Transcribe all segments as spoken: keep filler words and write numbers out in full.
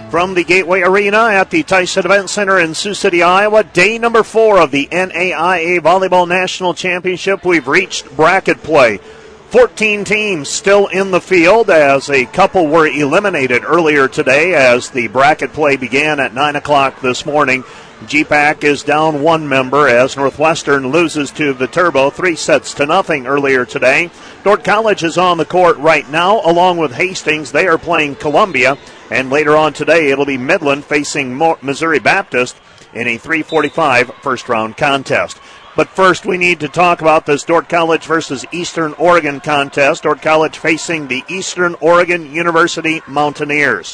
From the Gateway Arena at the Tyson Event Center in Sioux City, Iowa, day number four of the N A I A Volleyball National Championship. We've reached bracket play. fourteen teams still in the field as a couple were eliminated earlier today as the bracket play began at nine o'clock this morning. G PAC is down one member as Northwestern loses to Viterbo three sets to nothing earlier today. Dordt College is on the court right now along with Hastings. They are playing Columbia. And later on today, it'll be Midland facing Missouri Baptist in a three forty-five first-round contest. But first, we need to talk about this Dordt College versus Eastern Oregon contest. Dordt College facing the Eastern Oregon University Mountaineers.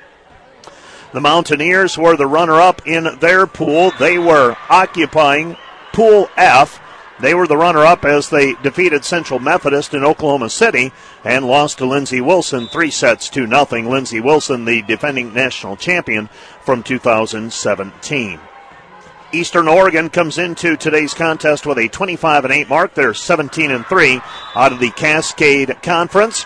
The Mountaineers were the runner-up in their pool. They were occupying Pool F. They were the runner-up as they defeated Central Methodist in Oklahoma City and lost to Lindsey Wilson three sets to nothing. Lindsey Wilson, the defending national champion from two thousand seventeen. Eastern Oregon comes into today's contest with a twenty-five and eight mark. They're seventeen and three out of the Cascade Conference.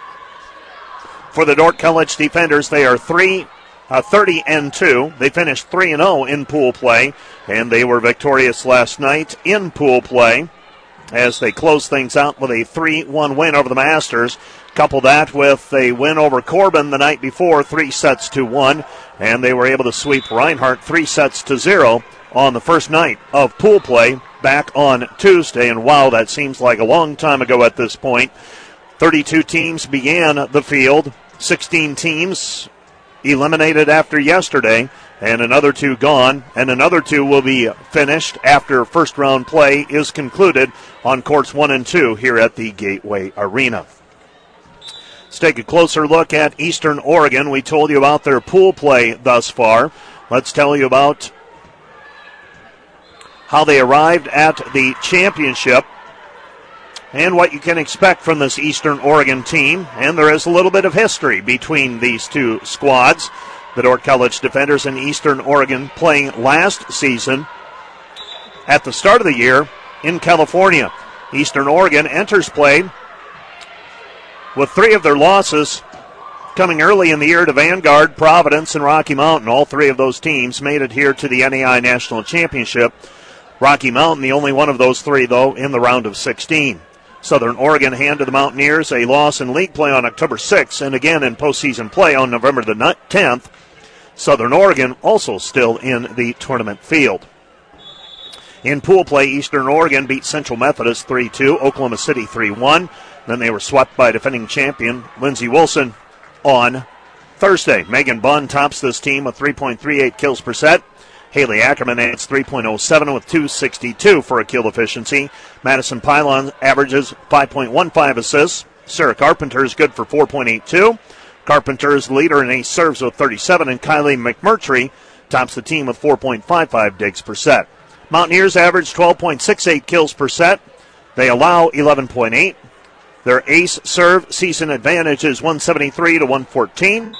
For the Dordt College defenders, they are three. Uh, thirty and two. They finished three and oh in pool play, and they were victorious last night in pool play as they closed things out with a three one win over the Masters. Couple that with a win over Corbin the night before, three sets to one, and they were able to sweep Reinhardt three sets to zero on the first night of pool play back on Tuesday. And wow, that seems like a long time ago at this point. thirty-two teams began the field, sixteen teams eliminated after yesterday, and another two gone, and another two will be finished after first round play is concluded on courts one and two here at the Gateway Arena. Let's take a closer look at Eastern Oregon. We told you about their pool play thus far. Let's tell you about how they arrived at the championship and what you can expect from this Eastern Oregon team. And there is a little bit of history between these two squads. The Dordt College defenders and Eastern Oregon playing last season at the start of the year in California. Eastern Oregon enters play with three of their losses coming early in the year to Vanguard, Providence, and Rocky Mountain. All three of those teams made it here to the N A I A National Championship. Rocky Mountain, the only one of those three, though, in the round of sixteen. Southern Oregon handed the Mountaineers a loss in league play on October sixth and again in postseason play on November the tenth. Southern Oregon also still in the tournament field. In pool play, Eastern Oregon beat Central Methodist three two, Oklahoma City three one. Then they were swept by defending champion Lindsey Wilson on Thursday. Megan Bunn tops this team with three point three eight kills per set. Haley Ackerman adds three point oh seven with two sixty-two for a kill efficiency. Madison Pylon averages five point one five assists. Sarah Carpenter is good for four point eight two. Carpenter is the leader in ace serves with thirty-seven, and Kylie McMurtry tops the team with four point five five digs per set. Mountaineers average twelve point six eight kills per set. They allow eleven point eight. Their ace serve season advantage is one seventy-three to one fourteen.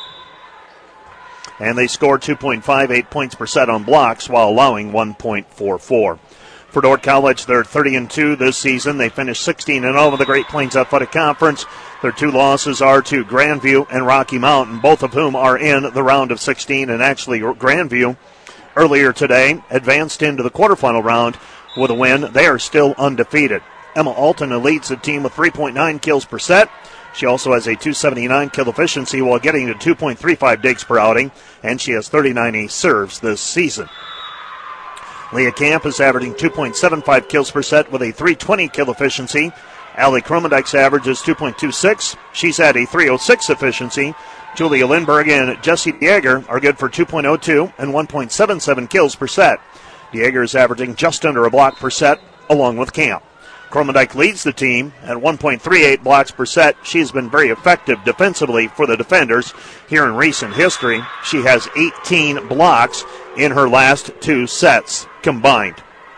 And they score two point five eight points per set on blocks while allowing one point four four. For Dordt College, they're thirty and two this season. They finished sixteen and oh in the Great Plains Athletic Conference. Their two losses are to Grandview and Rocky Mountain, both of whom are in the round of sixteen. And actually, Grandview earlier today advanced into the quarterfinal round with a win. They are still undefeated. Emma Alton leads the team with three point nine kills per set. She also has a two seventy-nine kill efficiency while getting to two point three five digs per outing, and she has thirty-nine ace serves this season. Leah Camp is averaging two point seven five kills per set with a three twenty kill efficiency. Allie Kromendike's average is two point two six. She's at a three oh six efficiency. Julia Lindberg and Jessie Dieger are good for two point oh two and one point seven seven kills per set. Dieger is averaging just under a block per set along with Camp. Kromendike leads the team at one point three eight blocks per set. She's been very effective defensively for the defenders here in recent history. She has eighteen blocks in her last two sets combined.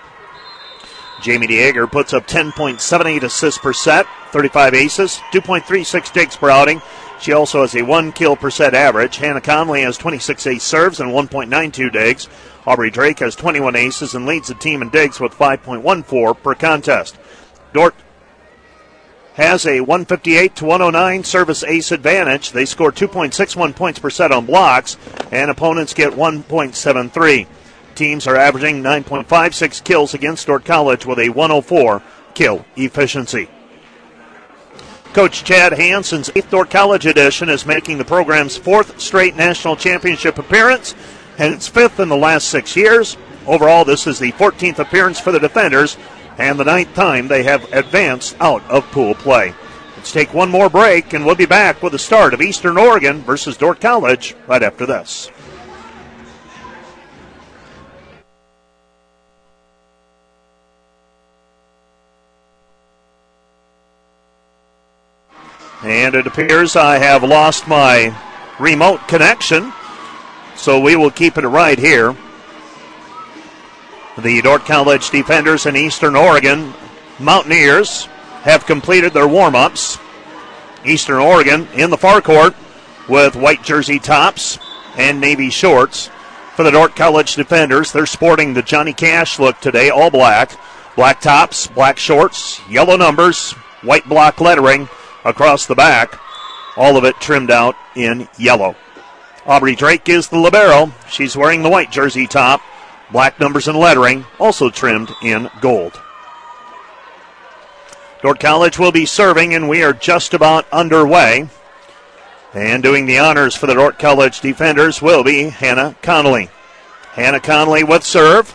Jamie Dieger puts up ten point seven eight assists per set, thirty-five aces, two point three six digs per outing. She also has a one kill per set average. Hannah Conley has twenty-six ace serves and one point nine two digs. Aubrey Drake has twenty-one aces and leads the team in digs with five point one four per contest. Dordt has a one fifty-eight to one oh nine service ace advantage. They score two point six one points per set on blocks, and opponents get one point seven three. Teams are averaging nine point five six kills against Dordt College with a one oh four kill efficiency. Coach Chad Hansen's eighth Dordt College edition is making the program's fourth straight national championship appearance, and it's fifth in the last six years. Overall, this is the fourteenth appearance for the defenders, and the ninth time they have advanced out of pool play. Let's take one more break, and we'll be back with the start of Eastern Oregon versus Dordt College right after this. And it appears I have lost my remote connection, so we will keep it right here. The Dordt College defenders and Eastern Oregon Mountaineers have completed their warm-ups. Eastern Oregon in the far court with white jersey tops and navy shorts. For the Dordt College defenders, they're sporting the Johnny Cash look today, all black. Black tops, black shorts, yellow numbers, white block lettering across the back, all of it trimmed out in yellow. Aubrey Drake is the libero. She's wearing the white jersey top, black numbers and lettering, also trimmed in gold. Dordt College will be serving, and we are just about underway. And doing the honors for the Dordt College defenders will be Hannah Connolly. Hannah Connolly with serve.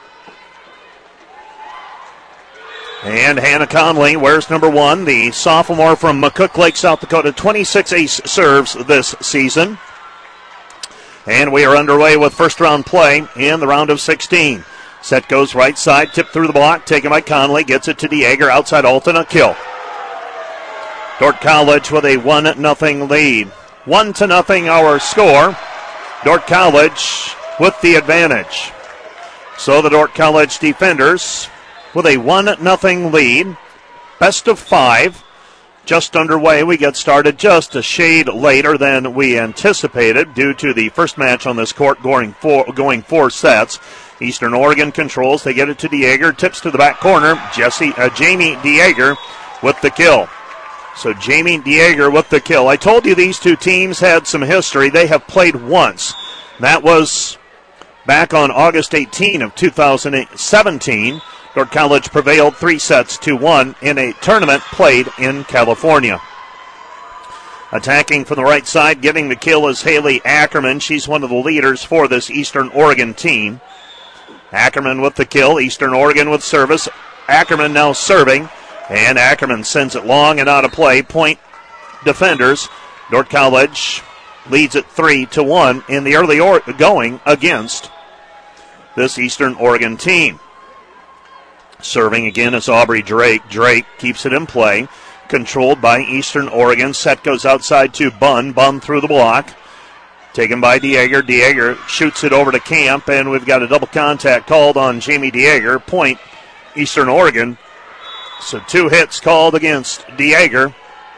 And Hannah Conley wears number one, the sophomore from McCook Lake, South Dakota, twenty-six ace serves this season. And we are underway with first round play in the round of sixteen. Set goes right side, tipped through the block, taken by Conley, gets it to DeAger, outside Alton, a kill. Dordt College with a one nothing lead. one to nothing our score. Dordt College with the advantage. So the Dordt College defenders with a one nothing lead. Best of five. Just underway. We get started just a shade later than we anticipated due to the first match on this court going four, going four sets. Eastern Oregon controls. They get it to DeAger. Tips to the back corner. Jesse, uh, Jamie DeAger with the kill. So Jamie DeAger with the kill. I told you these two teams had some history. They have played once. That was back on August eighteenth of two thousand seventeen. Dordt College prevailed three sets to one in a tournament played in California. Attacking from the right side, getting the kill is Haley Ackerman. She's one of the leaders for this Eastern Oregon team. Ackerman with the kill, Eastern Oregon with service. Ackerman now serving, and Ackerman sends it long and out of play. Point defenders. Dordt College leads it three to one in the early or- going against this Eastern Oregon team. Serving again is Aubrey Drake. Drake keeps it in play. Controlled by Eastern Oregon. Set goes outside to Bunn. Bunn through the block. Taken by DeAger. DeAger shoots it over to Camp, and we've got a double contact called on Jamie DeAger. Point Eastern Oregon. So two hits called against DeAger.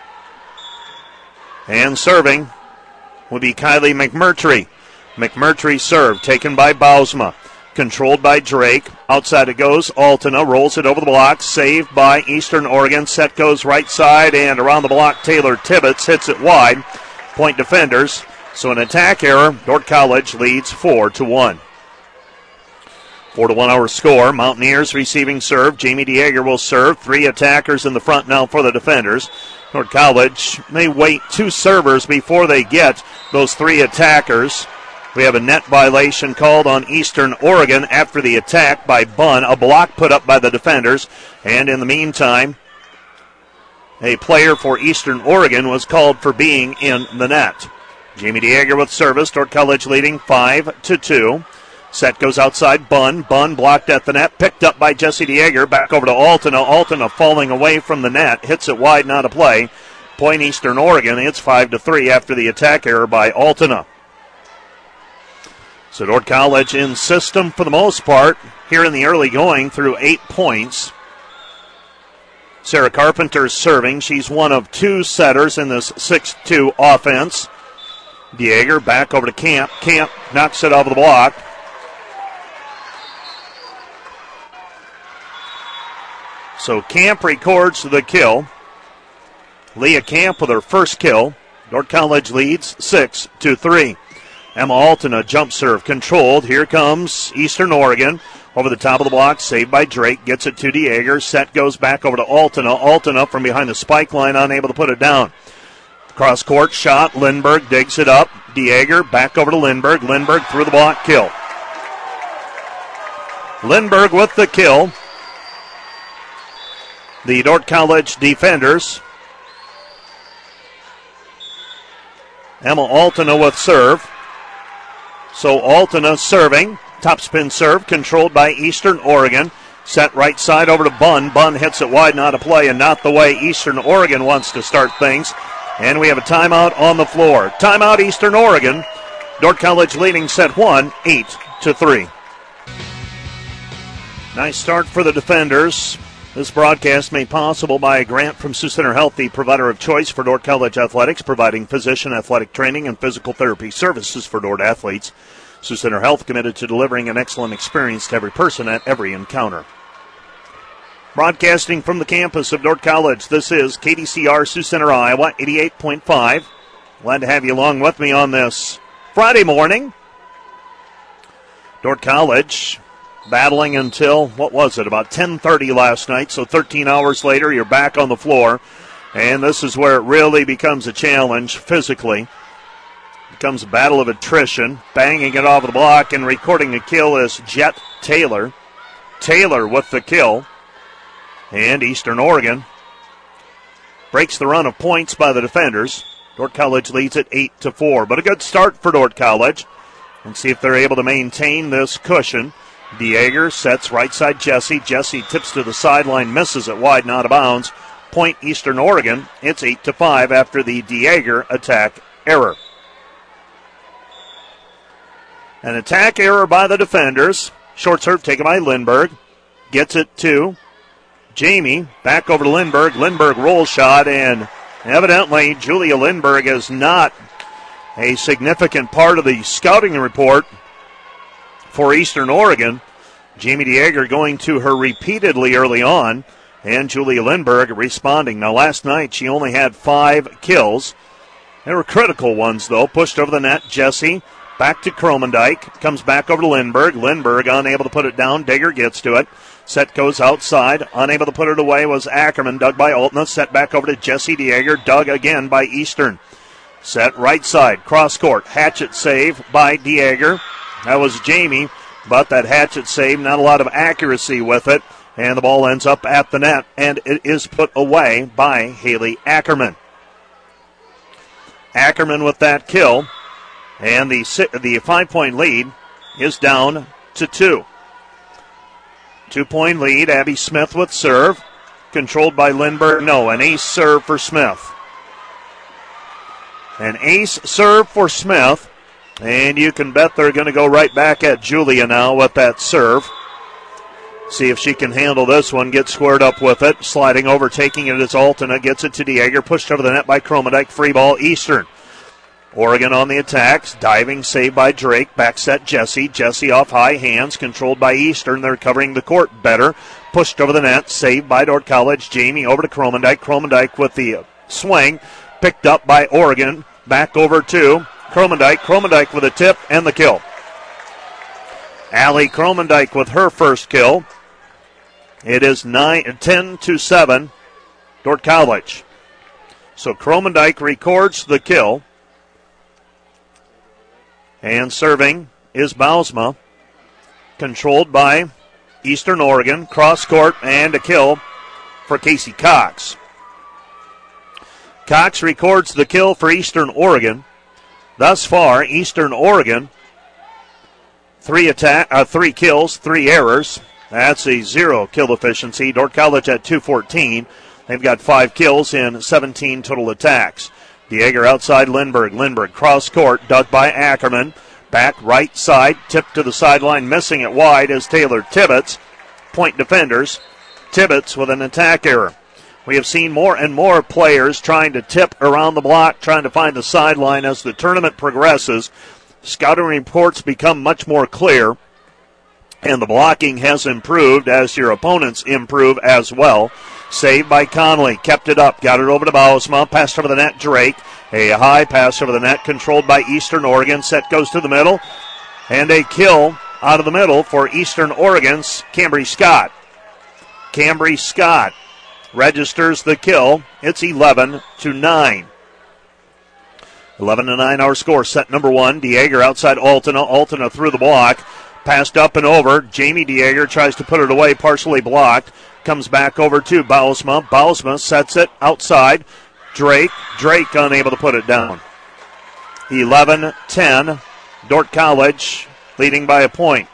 And serving will be Kylie McMurtry. McMurtry serve taken by Bausma. Controlled by Drake. Outside it goes. Altena rolls it over the block. Saved by Eastern Oregon. Set goes right side, and around the block Taylor Tibbetts hits it wide. Point defenders. So an attack error. Dordt College leads four to one. Four to one our score. Mountaineers receiving serve. Jamie DeAger will serve. Three attackers in the front now for the defenders. Dordt College may wait two servers before they get those three attackers. We have a net violation called on Eastern Oregon after the attack by Bunn. A block put up by the defenders. And in the meantime, a player for Eastern Oregon was called for being in the net. Jamie DeAger with service. Dordt College leading five to two. Set goes outside Bunn. Bunn blocked at the net. Picked up by Jesse DeAger. Back over to Altena. Altena falling away from the net. Hits it wide, not a play. Point Eastern Oregon. It's five to three after the attack error by Altena. So Dordt College in system for the most part here in the early going through eight points. Sarah Carpenter serving. She's one of two setters in this six two offense. DeAger back over to Camp. Camp knocks it off the block. So Camp records the kill. Leah Camp with her first kill. Dordt College leads six to three. Emma Alton, a jump serve controlled. Here comes Eastern Oregon. Over the top of the block, saved by Drake. Gets it to DeAger. Set goes back over to Alton. Alton up from behind the spike line, unable to put it down. Cross court shot. Lindbergh digs it up. DeAger back over to Lindbergh. Lindbergh through the block, kill. Lindbergh with the kill. The Dordt College defenders. Emma Altena with serve. So Altena serving. Topspin serve controlled by Eastern Oregon. Set right side over to Bunn. Bunn hits it wide, not a play, and not the way Eastern Oregon wants to start things. And we have a timeout on the floor. Timeout Eastern Oregon. Dordt College leading set one, eight to three. Nice start for the defenders. This broadcast made possible by a grant from Sioux Center Health, the provider of choice for Dordt College athletics, providing physician, athletic training, and physical therapy services for Dordt athletes. Sioux Center Health committed to delivering an excellent experience to every person at every encounter. Broadcasting from the campus of Dordt College, this is K D C R Sioux Center, Iowa, eighty-eight point five. Glad to have you along with me on this Friday morning. Dordt College battling until, what was it, about ten thirty last night, so thirteen hours later you're back on the floor. And this is where it really becomes a challenge physically. Becomes a battle of attrition. Banging it off the block and recording a kill is Jet Taylor. Taylor with the kill. And Eastern Oregon breaks the run of points by the defenders. Dordt College leads at eight to four. But a good start for Dordt College. And see if they're able to maintain this cushion. DeAger sets right side Jesse. Jesse tips to the sideline, misses it wide, not out of bounds. Point Eastern Oregon. It's eight to five after the DeAger attack error. An attack error by the defenders. Short serve taken by Lindbergh. Gets it to Jamie. Back over to Lindbergh. Lindbergh roll shot, and evidently Julia Lindbergh is not a significant part of the scouting report for Eastern Oregon. Jamie DeAger going to her repeatedly early on, and Julia Lindbergh responding. Now, last night she only had five kills. They were critical ones, though. Pushed over the net. Jesse back to Kromendijk. Comes back over to Lindbergh. Lindbergh unable to put it down. Digger gets to it. Set goes outside. Unable to put it away was Ackerman. Dug by Altna. Set back over to Jesse DeAger. Dug again by Eastern. Set right side. Cross court. Hatchet save by DeAger. That was Jamie, but that hatchet save, not a lot of accuracy with it. And the ball ends up at the net, and it is put away by Haley Ackerman. Ackerman with that kill. And the the five-point lead is down to two. Two-point lead, Abby Smith with serve. Controlled by Lindbergh. No, an ace serve for Smith. An ace serve for Smith. And you can bet they're going to go right back at Julia now with that serve. See if she can handle this one. Get squared up with it. Sliding over, taking it as Altena. Gets it to DeAger. Pushed over the net by Kromendijk. Free ball, Eastern. Oregon on the attacks. Diving, saved by Drake. Back set Jesse. Jesse off high hands. Controlled by Eastern. They're covering the court better. Pushed over the net. Saved by Dordt College. Jamie over to Kromendijk. Kromendijk with the swing. Picked up by Oregon. Back over to Kromendijk. Kromendijk with a tip and the kill. Allie Kromendijk with her first kill. It is nine, ten to seven, Dordt College. So Kromendijk records the kill. And serving is Bausma. Controlled by Eastern Oregon. Cross court and a kill for Casey Cox. Cox records the kill for Eastern Oregon. Thus far, Eastern Oregon, three attack, uh, three kills, three errors. That's a zero kill efficiency. Dordt College at two fourteen. They've got five kills in seventeen total attacks. DeAger outside Lindbergh. Lindbergh cross court, dug by Ackerman. Back right side, tipped to the sideline, missing it wide is Taylor Tibbetts. Point defenders. Tibbetts with an attack error. We have seen more and more players trying to tip around the block, trying to find the sideline as the tournament progresses. Scouting reports become much more clear. And the blocking has improved as your opponents improve as well. Saved by Conley. Kept it up. Got it over to Bausma. Passed over the net. Drake. A high pass over the net controlled by Eastern Oregon. Set goes to the middle. And a kill out of the middle for Eastern Oregon's Cambry Scott. Cambry Scott registers the kill. It's eleven to nine. eleven to nine our score. Set number one. Dieger outside Altena. Altena through the block. Passed up and over. Jamie Dieger tries to put it away, partially blocked. Comes back over to Bausma. Bausma sets it outside. Drake. Drake unable to put it down. eleven ten. Dordt College leading by a point.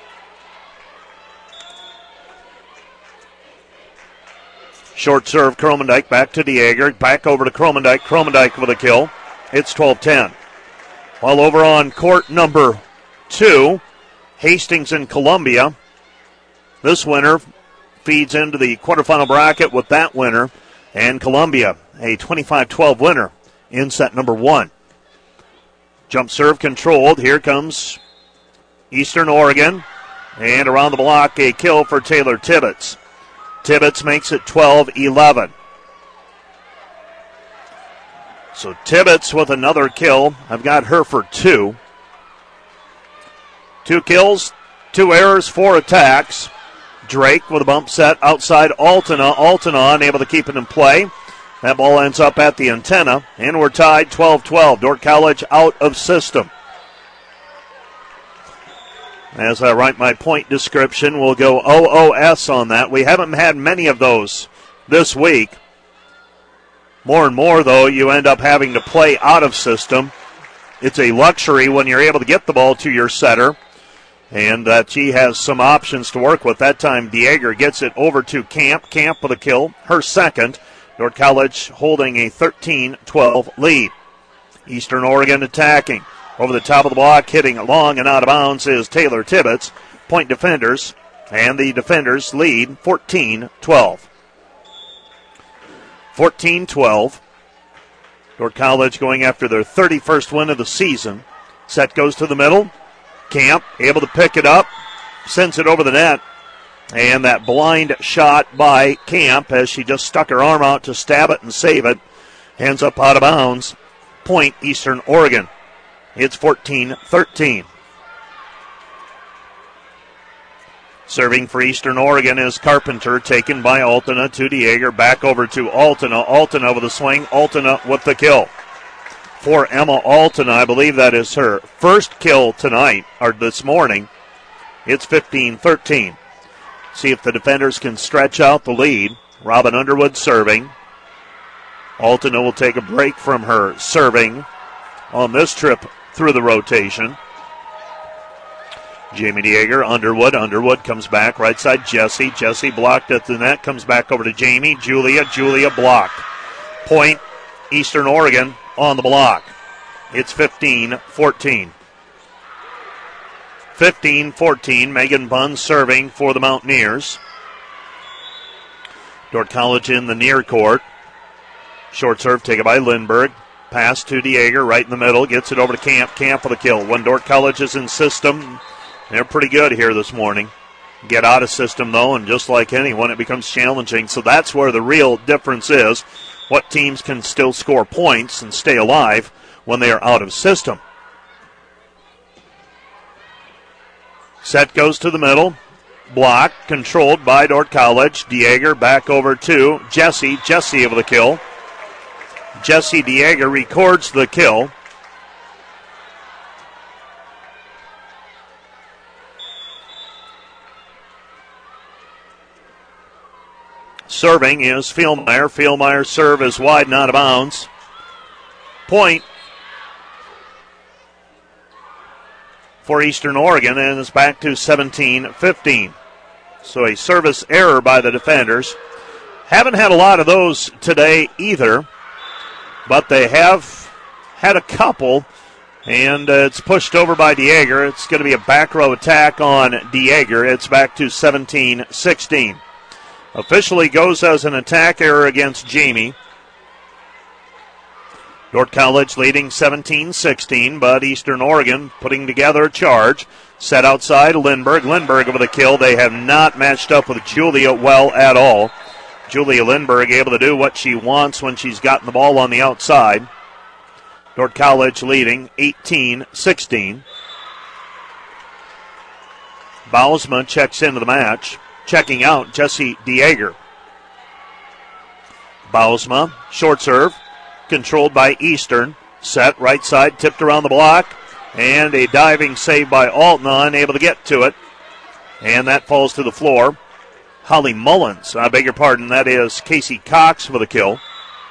Short serve, Kromendijk back to Dieger. Back over to Kromendijk. Kromendijk with a kill. It's twelve ten. While over on court number two, Hastings and Columbia. This winner feeds into the quarterfinal bracket with that winner. And Columbia, a twenty-five twelve winner in set number one. Jump serve controlled. Here comes Eastern Oregon. And around the block, a kill for Taylor Tibbetts. Tibbetts makes it twelve eleven. So Tibbetts with another kill. I've got her for two. Two kills, two errors, four attacks. Drake with a bump set outside Altena. Altena unable to keep it in play. That ball ends up at the antenna, and we're tied twelve twelve. Dordt College out of system. As I write my point description, we'll go O O S on that. We haven't had many of those this week. More and more, though, you end up having to play out of system. It's a luxury when you're able to get the ball to your setter, and that she has some options to work with. That time, Dieger gets it over to Camp. Camp with a kill, her second. Dordt College holding a thirteen twelve lead. Eastern Oregon attacking. Over the top of the block, hitting long and out of bounds is Taylor Tibbetts. Point defenders, and the defenders lead fourteen twelve. fourteen twelve. Dordt College going after their thirty-first win of the season. Set goes to the middle. Camp able to pick it up, sends it over the net. And that blind shot by Camp as she just stuck her arm out to stab it and save it. Ends up out of bounds. Point Eastern Oregon. It's fourteen thirteen. Serving for Eastern Oregon is Carpenter, taken by Altena to Dieger. Back over to Altena. Altena with a swing. Altena with the kill. For Emma Altena, I believe that is her first kill tonight, or this morning. It's fifteen thirteen. See if the defenders can stretch out the lead. Robin Underwood serving. Altena will take a break from her serving on this trip through the rotation. Jamie Dieger, Underwood. Underwood comes back. Right side, Jesse. Jesse blocked at the net. Comes back over to Jamie. Julia. Julia blocked. Point, Eastern Oregon on the block. It's fifteen fourteen. fifteen fourteen. Megan Bunn serving for the Mountaineers. Dordt College in the near court. Short serve taken by Lindbergh. Pass to Dieger right in the middle. Gets it over to Camp. Camp for the kill. When Dordt College is in system, they're pretty good here this morning. Get out of system, though, and just like anyone, it becomes challenging. So that's where the real difference is. What teams can still score points and stay alive when they are out of system. Set goes to the middle. Block controlled by Dordt College. Dieger back over to Jesse. Jesse able to kill. Jesse Dieger records the kill. Serving is Fieldmeyer. Fieldmeyer's serve is wide and out of bounds. Point for Eastern Oregon, and it's back to seventeen fifteen. So a service error by the defenders. Haven't had a lot of those today either, but they have had a couple, and uh, it's pushed over by Dieger. It's going to be a back row attack on Dieger. It's back to seventeen sixteen. Officially goes as an attack error against Jamie. Dordt College leading seventeen sixteen, but Eastern Oregon putting together a charge. Set outside, Lindbergh. Lindbergh with a kill. They have not matched up with Julia well at all. Julia Lindbergh able to do what she wants when she's gotten the ball on the outside. Dordt College leading eighteen sixteen. Bausma checks into the match. Checking out, Jesse Dieger. Bausma, short serve, controlled by Eastern. Set, right side, tipped around the block. And a diving save by Altena, unable to get to it. And that falls to the floor. Holly Mullins, I beg your pardon, that is Casey Cox with a kill.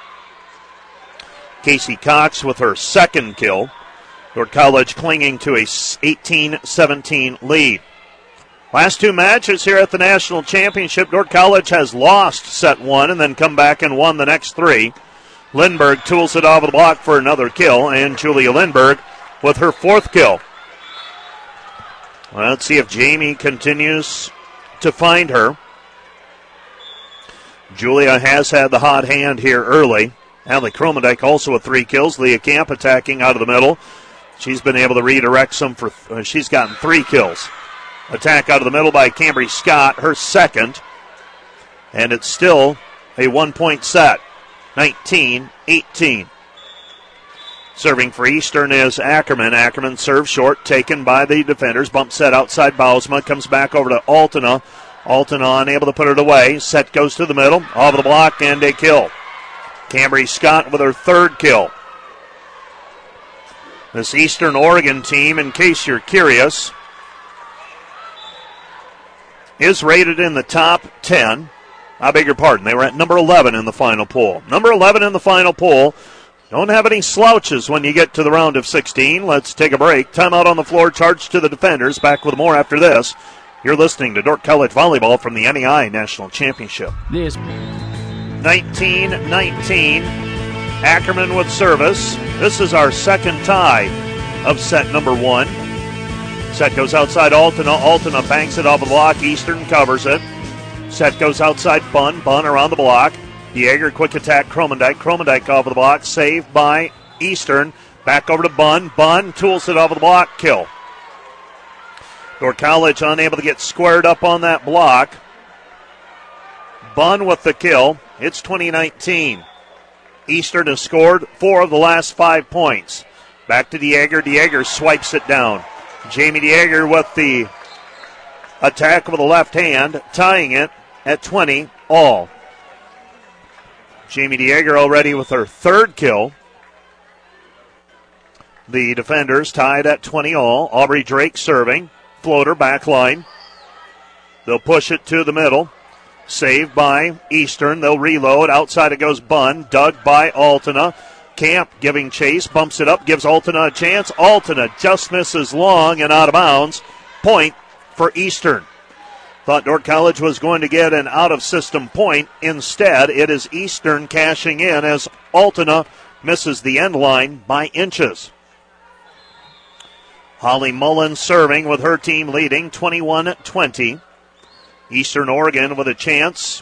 Casey Cox with her second kill. Dordt College clinging to a eighteen seventeen lead. Last two matches here at the National Championship, Dordt College has lost set one and then come back and won the next three. Lindbergh tools it off the block for another kill, and Julia Lindbergh with her fourth kill. Well, let's see if Jamie continues to find her. Julia has had the hot hand here early. Allie Kromendijk also with three kills. Leah Camp attacking out of the middle. She's been able to redirect some for, uh, she's gotten three kills. Attack out of the middle by Cambry Scott, her second. And it's still a one-point set, nineteen eighteen. Serving for Eastern is Ackerman. Ackerman serves short, taken by the defenders. Bump set outside Bausma, comes back over to Altena. Altena unable to put it away. Set goes to the middle, off the block, and a kill. Cambry Scott with her third kill. This Eastern Oregon team, in case you're curious, is rated in the top ten. I beg your pardon. They were at number eleven in the final poll. Number eleven in the final poll. Don't have any slouches when you get to the round of sixteen. Let's take a break. Timeout on the floor. Charge to the defenders. Back with more after this. You're listening to Dordt College Volleyball from the N E I National Championship. This nineteen nineteen. Ackerman with service. This is our second tie of set number one. Set goes outside Altena. Altena banks it off the block. Eastern covers it. Set goes outside Bunn. Bunn around the block. Dieger, quick attack, Kromendijk. Kromendijk off the block. Saved by Eastern. Back over to Bunn. Bunn tools it off the block. Kill. Dordt College unable to get squared up on that block. Bunn with the kill. It's twenty nineteen. Eastern has scored four of the last five points. Back to Dieger. Dieger swipes it down. Jamie Dieger with the attack with the left hand, tying it at twenty all. Jamie Dieger already with her third kill. The defenders tied at twenty all. Aubrey Drake serving. Floater back line. They'll push it to the middle. Saved by Eastern. They'll reload. Outside it goes Bunn. Dug by Altena. Camp giving chase. Bumps it up. Gives Altena a chance. Altena just misses long and out of bounds. Point for Eastern. Thought Dordt College was going to get an out-of-system point. Instead, it is Eastern cashing in as Altena misses the end line by inches. Holly Mullins serving with her team leading twenty-one twenty. Eastern Oregon with a chance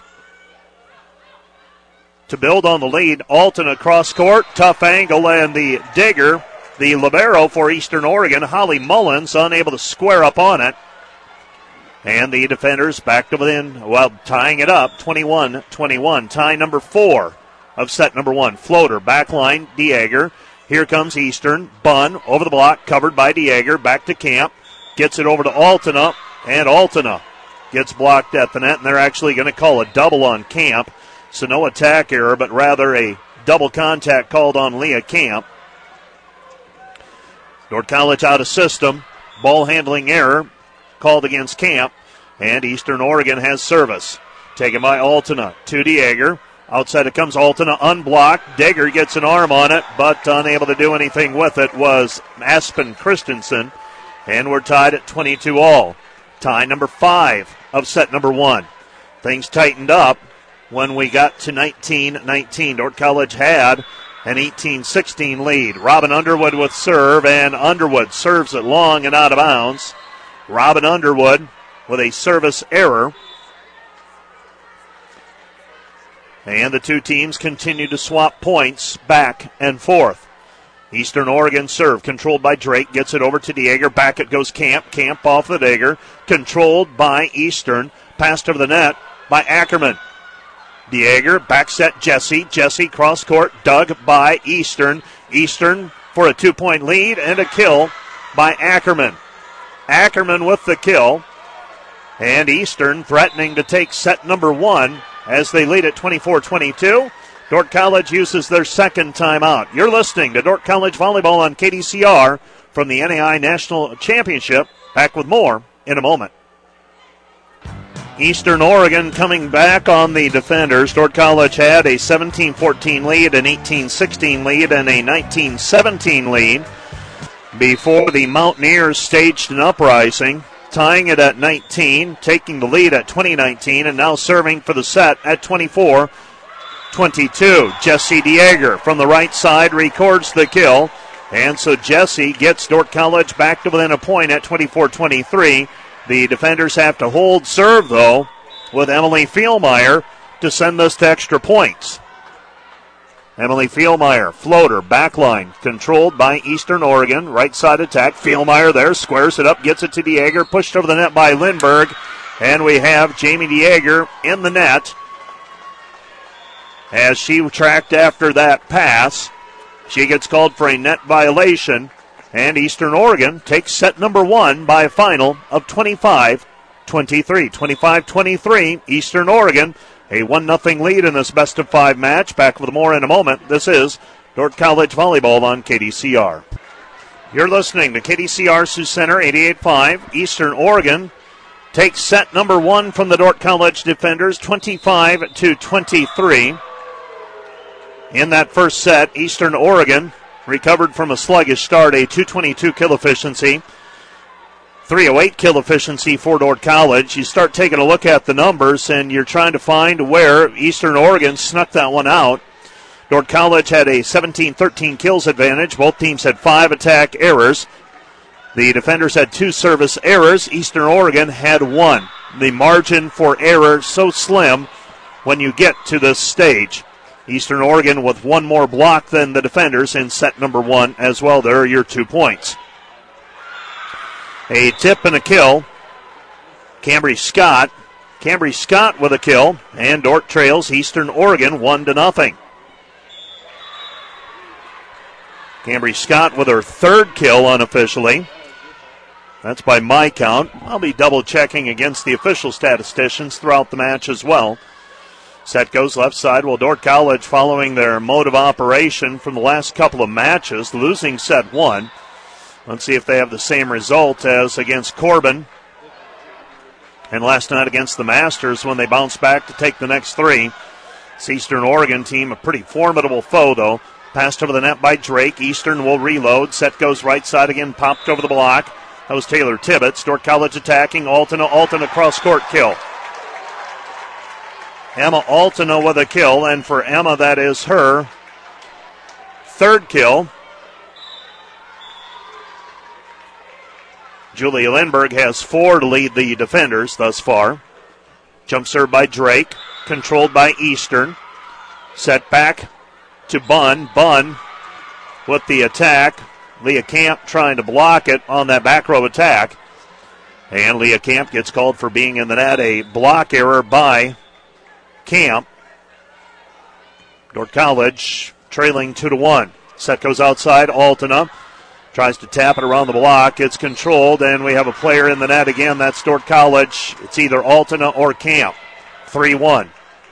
to build on the lead. Altena cross court, tough angle, and the digger, the libero for Eastern Oregon, Holly Mullins, unable to square up on it. And the defenders back to within, well, tying it up, twenty-one twenty-one. Tie number four of set number one. Floater, backline, Dieger. Here comes Eastern. Bunn over the block, covered by Dieger. Back to Camp. Gets it over to Altena, and Altena gets blocked at the net, and they're actually going to call a double on Camp. So no attack error, but rather a double contact called on Leah Camp. Dordt College out of system. Ball handling error called against Camp, and Eastern Oregon has service. Taken by Altena to Dieger. Outside it comes Altena, unblocked. Dieger gets an arm on it, but unable to do anything with it was Aspen Christensen. And we're tied at twenty-two all. Tie number five of set number one. Things tightened up when we got to nineteen nineteen. Dordt College had an eighteen sixteen lead. Robin Underwood with serve, and Underwood serves it long and out of bounds. Robin Underwood with a service error. And the two teams continue to swap points back and forth. Eastern Oregon serve controlled by Drake. Gets it over to Dieger. Back it goes Camp. Camp off the Dagger. Controlled by Eastern. Passed over the net by Ackerman. Dieger back set Jesse. Jesse cross court. Dug by Eastern. Eastern for a two-point lead and a kill by Ackerman. Ackerman with the kill. And Eastern threatening to take set number one as they lead at twenty-four twenty-two. Dordt College uses their second timeout. You're listening to Dordt College Volleyball on K D C R from the N A I National Championship. Back with more in a moment. Eastern Oregon coming back on the defenders. Dordt College had a seventeen fourteen lead, an eighteen sixteen lead, and a nineteen seventeen lead before the Mountaineers staged an uprising, tying it at nineteen, taking the lead at twenty nineteen, and now serving for the set at twenty-four twenty-two. Jesse Dieger from the right side records the kill, and so Jesse gets Dordt College back to within a point at twenty-four twenty-three. The defenders have to hold serve, though, with Emily Fielmeyer to send this to extra points. Emily Fielmeyer, floater, backline, controlled by Eastern Oregon. Right side attack. Fielmeyer there, squares it up, gets it to Dieger, pushed over the net by Lindberg. And we have Jamie Dieger in the net as she tracked after that pass. She gets called for a net violation. And Eastern Oregon takes set number one by a final of twenty-five twenty-three. twenty-five twenty-three, Eastern Oregon, a one nothing lead in this best of five match. Back with more in a moment. This is Dordt College Volleyball on K D C R. You're listening to K D C R Sioux Center eighty-eight point five. Eastern Oregon takes set number one from the Dordt College defenders, twenty-five to twenty-three. In that first set, Eastern Oregon recovered from a sluggish start, a two twenty-two kill efficiency, three oh eight kill efficiency for Dordt College. You start taking a look at the numbers, and you're trying to find where Eastern Oregon snuck that one out. Dordt College had a seventeen thirteen kills advantage. Both teams had five attack errors. The defenders had two service errors. Eastern Oregon had one. The margin for error so slim when you get to this stage. Eastern Oregon with one more block than the defenders in set number one as well. There are your two points. A tip and a kill. Cambry Scott. Cambry Scott with a kill. And Dordt trails Eastern Oregon one to nothing. Cambry Scott with her third kill unofficially. That's by my count. I'll be double checking against the official statisticians throughout the match as well. Set goes left side. Well, Dordt College following their mode of operation from the last couple of matches, losing set one. Let's see if they have the same result as against Corbin and last night against the Masters when they bounced back to take the next three. This Eastern Oregon team, a pretty formidable foe, though. Passed over the net by Drake. Eastern will reload. Set goes right side again, popped over the block. That was Taylor Tibbetts. Dordt College attacking. Altena, Altena cross-court kill. Emma Altena with a kill, and for Emma, that is her third kill. Julia Lindberg has four to lead the defenders thus far. Jump serve by Drake, controlled by Eastern. Set back to Bunn. Bunn with the attack. Leah Camp trying to block it on that back row attack. And Leah Camp gets called for being in the net. A block error by Camp. Dordt College trailing two to one. Set goes outside. Altena tries to tap it around the block. It's controlled, and we have a player in the net again. That's Dordt College. It's either Altena or Camp. three one.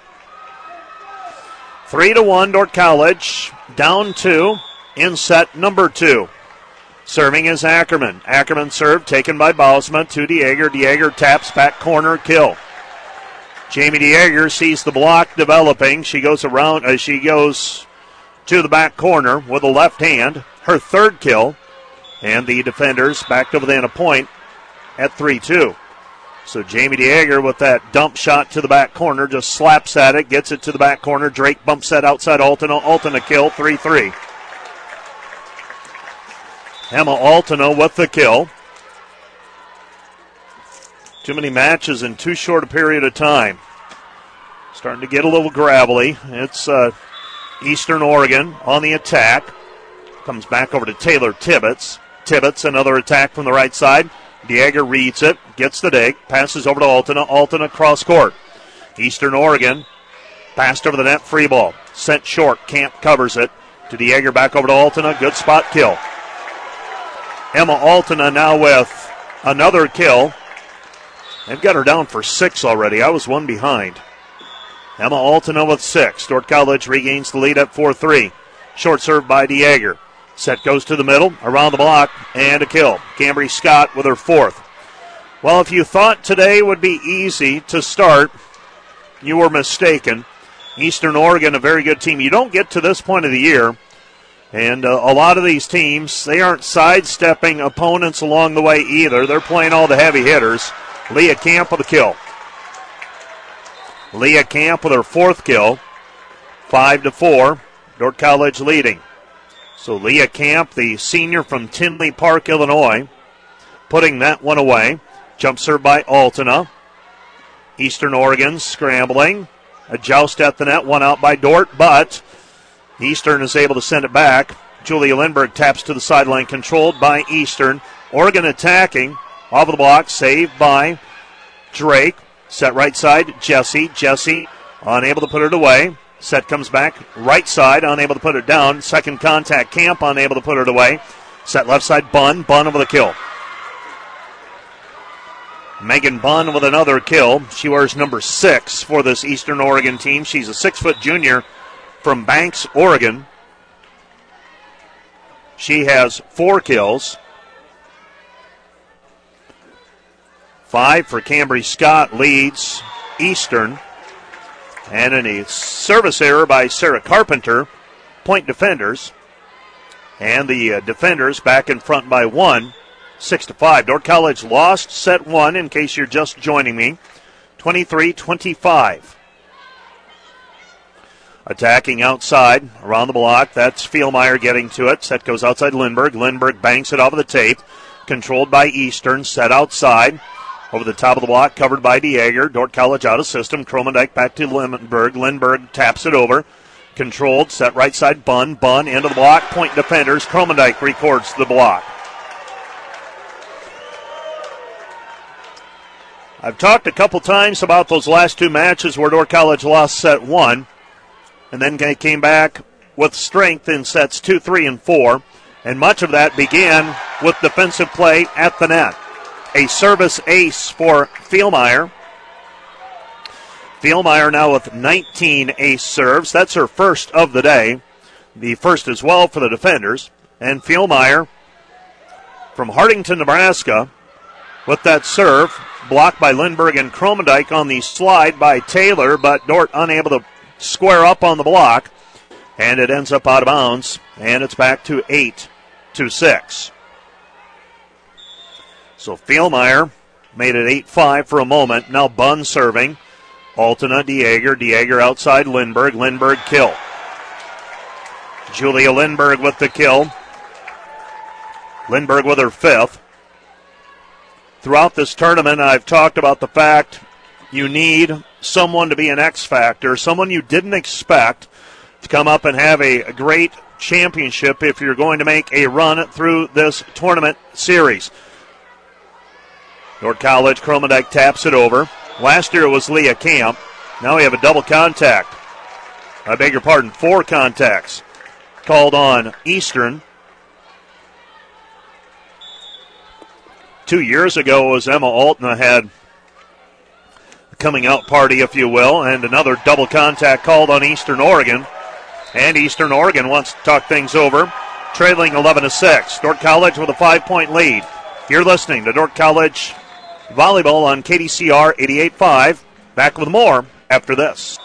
three to one, Dordt College. Down two in set number two. Serving is Ackerman. Ackerman serve taken by Bausma to Dieger. Dieger taps back corner, kill. Jamie Dieger sees the block developing. She goes around, uh, she goes to the back corner with a left hand. Her third kill. And the defenders back to within a point at three two. So Jamie Dieger with that dump shot to the back corner just slaps at it, gets it to the back corner. Drake bumps that outside Altena. Altena kill, three three. Emma Altena with the kill. Too many matches in too short a period of time. Starting to get a little gravelly. It's uh, Eastern Oregon on the attack. Comes back over to Taylor Tibbetts. Tibbetts, another attack from the right side. Dieger reads it, gets the dig, passes over to Altena. Altena cross court. Eastern Oregon passed over the net, free ball. Sent short, Camp covers it. To Dieger, back over to Altena, good spot kill. Emma Altena now with another kill. They've got her down for six already. I was one behind. Emma Altena with six. Dordt College regains the lead at four three. Short serve by Dieger. Set goes to the middle, around the block, and a kill. Cambry Scott with her fourth. Well, if you thought today would be easy to start, you were mistaken. Eastern Oregon, a very good team. You don't get to this point of the year, and uh, a lot of these teams, they aren't sidestepping opponents along the way either. They're playing all the heavy hitters. Leah Camp with a kill. Leah Camp with her fourth kill. Five to four. Dordt College leading. So Leah Camp, the senior from Tinley Park, Illinois, putting that one away. Jump serve by Altena. Eastern Oregon scrambling. A joust at the net, one out by Dordt, but Eastern is able to send it back. Julia Lindberg taps to the sideline, controlled by Eastern. Oregon attacking, off of the block, saved by Drake. Set right side, Jesse. Jesse unable to put it away. Set comes back, right side, unable to put it down. Second contact, Camp unable to put it away. Set left side, Bunn. Bunn with a kill. Megan Bunn with another kill. She wears number six for this Eastern Oregon team. She's a six-foot junior from Banks, Oregon. She has four kills. Five for Cambry Scott leads Eastern. And a service error by Sarah Carpenter. Point defenders. And the uh, defenders back in front by one. Six to five. Dordt College lost set one, in case you're just joining me. twenty-three twenty-five. Attacking outside, around the block. That's Fielmeyer getting to it. Set goes outside Lindberg. Lindberg banks it off of the tape. Controlled by Eastern. Set outside. Over the top of the block, covered by Dieger. Dordt College out of system. Kromendijk back to Lindberg. Lindberg taps it over. Controlled. Set right side. Bunn. Bunn into the block. Point defenders. Kromendijk records the block. I've talked a couple times about those last two matches where Dordt College lost set one, and then they came back with strength in sets two, three, and four, and much of that began with defensive play at the net. A service ace for Fielmeyer. Fielmeyer now with nineteen ace serves. That's her first of the day. The first as well for the defenders. And Fielmeyer from Hartington, Nebraska, with that serve. Blocked by Lindberg and Kromendijk on the slide by Taylor, but Dordt unable to square up on the block. And it ends up out of bounds, and it's back to eight to six. So Fielmeyer made it eight five for a moment. Now Bunn serving. Altena, Dieger. Dieger outside Lindberg. Lindberg kill. Julia Lindberg with the kill. Lindberg with her fifth. Throughout this tournament, I've talked about the fact you need someone to be an X factor, someone you didn't expect to come up and have a great championship if you're going to make a run through this tournament series. Dordt College, Kromendijk taps it over. Last year it was Leah Camp. Now we have a double contact. I beg your pardon, four contacts called on Eastern. Two years ago, it was Emma Altena had a coming out party, if you will, and another double contact called on Eastern Oregon. And Eastern Oregon wants to talk things over, trailing eleven to six. Dordt College with a five-point lead. You're listening to Dordt College Volleyball on K D C R eighty-eight point five. Back with more after this.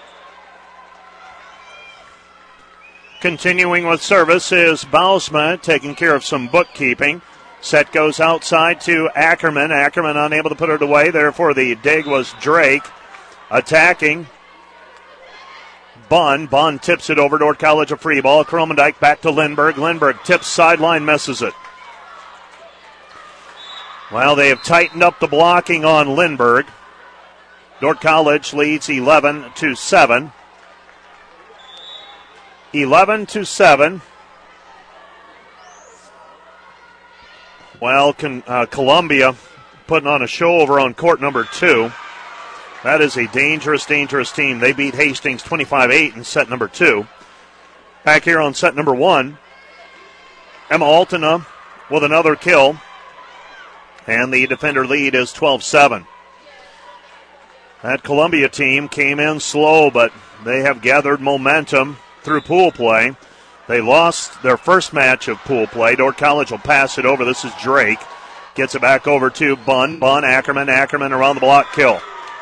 Continuing with service is Bausma, taking care of some bookkeeping. Set goes outside to Ackerman. Ackerman unable to put it away. Therefore, the dig was Drake. Attacking. Bunn. Bunn tips it over. Dordt College a free ball. Kromendijk back to Lindberg. Lindberg tips sideline, misses it. Well, they have tightened up the blocking on Lindberg. Dordt College leads eleven to seven. eleven to seven. Well, con, uh, Columbia putting on a show over on court number two. That is a dangerous, dangerous team. They beat Hastings twenty-five eight in set number two. Back here on set number one, Emma Altena with another kill. And the defender lead is twelve seven. That Columbia team came in slow, but they have gathered momentum through pool play. They lost their first match of pool play. Dordt College will pass it over. This is Drake. Gets it back over to Bunn. Bunn, Ackerman, Ackerman around the block kill.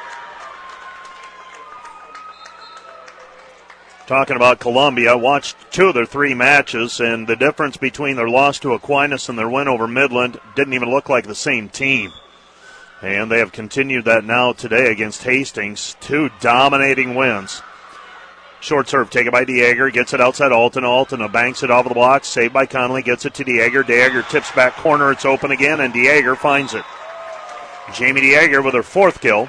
Talking about Columbia, watched two of their three matches, and the difference between their loss to Aquinas and their win over Midland didn't even look like the same team. And they have continued that now today against Hastings. Two dominating wins. Short serve taken by Dieger, gets it outside Altena. Altena banks it off the block, saved by Connolly, gets it to Dieger. Dieger tips back corner, it's open again, and Dieger finds it. Jamie Dieger with her fourth kill.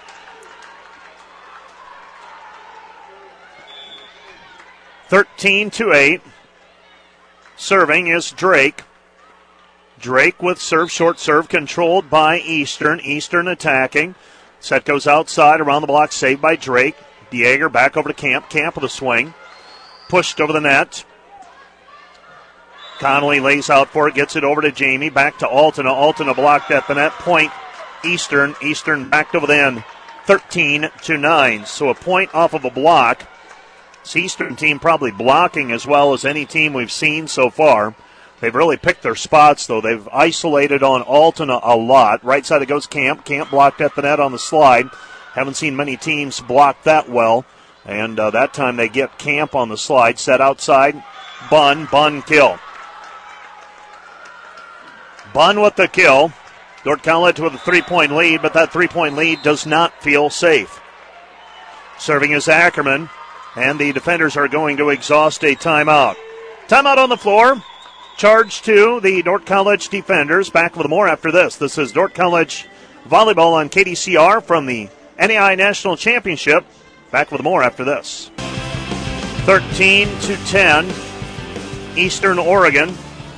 thirteen to eight. Serving is Drake. Drake with serve, short serve, controlled by Eastern. Eastern attacking. Set goes outside, around the block, saved by Drake. Dieger back over to Camp. Camp with a swing. Pushed over the net. Connolly lays out for it, gets it over to Jamie. Back to Altena. Altena blocked at the net point. Eastern. Eastern back to within thirteen to nine. So a point off of a block. This Eastern team probably blocking as well as any team we've seen so far. They've really picked their spots, though. They've isolated on Altena a lot. Right side it goes Camp. Camp blocked at the net on the slide. Haven't seen many teams block that well. And uh, that time they get Camp on the slide. Set outside. Bunn. Bunn kill. Bunn with the kill. Dordt College with a three-point lead, but that three-point lead does not feel safe. Serving is Ackerman. And the defenders are going to exhaust a timeout. Timeout on the floor. Charge to the Dordt College defenders. Back with more after this. This is Dordt College volleyball on K D C R from the N A I National Championship. Back with more after this. thirteen to ten. Eastern Oregon.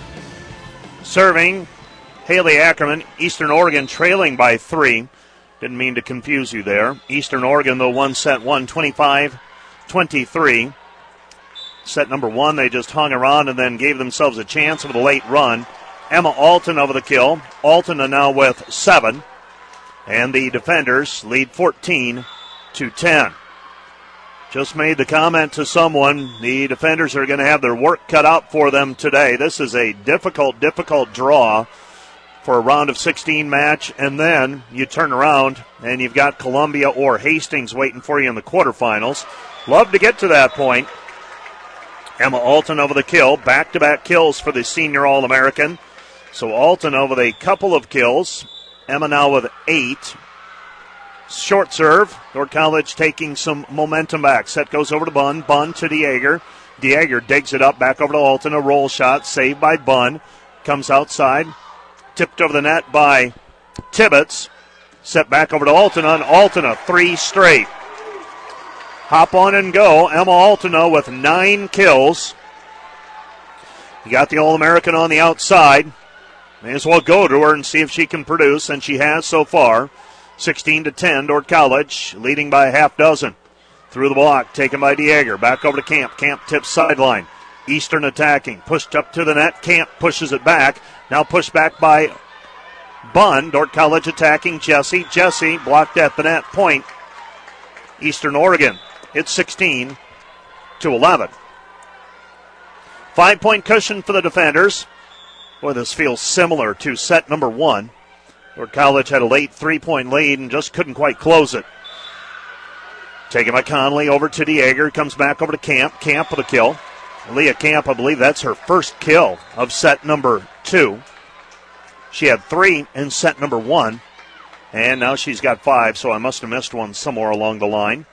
Serving Haley Ackerman. Eastern Oregon trailing by three. Didn't mean to confuse you there. Eastern Oregon, though, one set one, twenty-five twenty-three. Set number one, they just hung around and then gave themselves a chance with a late run. Emma Alton over the kill. Alton now with seven. And the defenders lead fourteen to ten. Just made the comment to someone, the defenders are going to have their work cut out for them today. This is a difficult, difficult draw for a round of sixteen match, and then you turn around and you've got Columbia or Hastings waiting for you in the quarterfinals. Love to get to that point. Emma Alton over the kill. Back-to-back kills for the senior All-American. So Alton over a couple of kills. Emma now with eight. Short serve. Dordt College taking some momentum back. Set goes over to Bunn. Bunn to Dieger. Dieger digs it up. Back over to Alton. A roll shot. Saved by Bunn. Comes outside. Tipped over the net by Tibbetts. Set back over to Altena. And Altena three straight. Hop on and go. Emma Altena with nine kills. You got the All-American on the outside. May as well go to her and see if she can produce, and she has so far. sixteen to ten, Dordt College leading by a half dozen. Through the block, taken by Dieger. Back over to Camp. Camp tips sideline. Eastern attacking. Pushed up to the net. Camp pushes it back. Now pushed back by Bunn. Dordt College attacking Jesse. Jesse blocked at the net point. Eastern Oregon. It's sixteen to eleven. Five-point cushion for the defenders. Boy, this feels similar to set number one. Dordt College had a late three-point lead and just couldn't quite close it. Taken by Connolly over to Dieger. Comes back over to Camp. Camp with a kill. Leah Camp, I believe that's her first kill of set number two. She had three in set number one. And now she's got five, so I must have missed one somewhere along the line.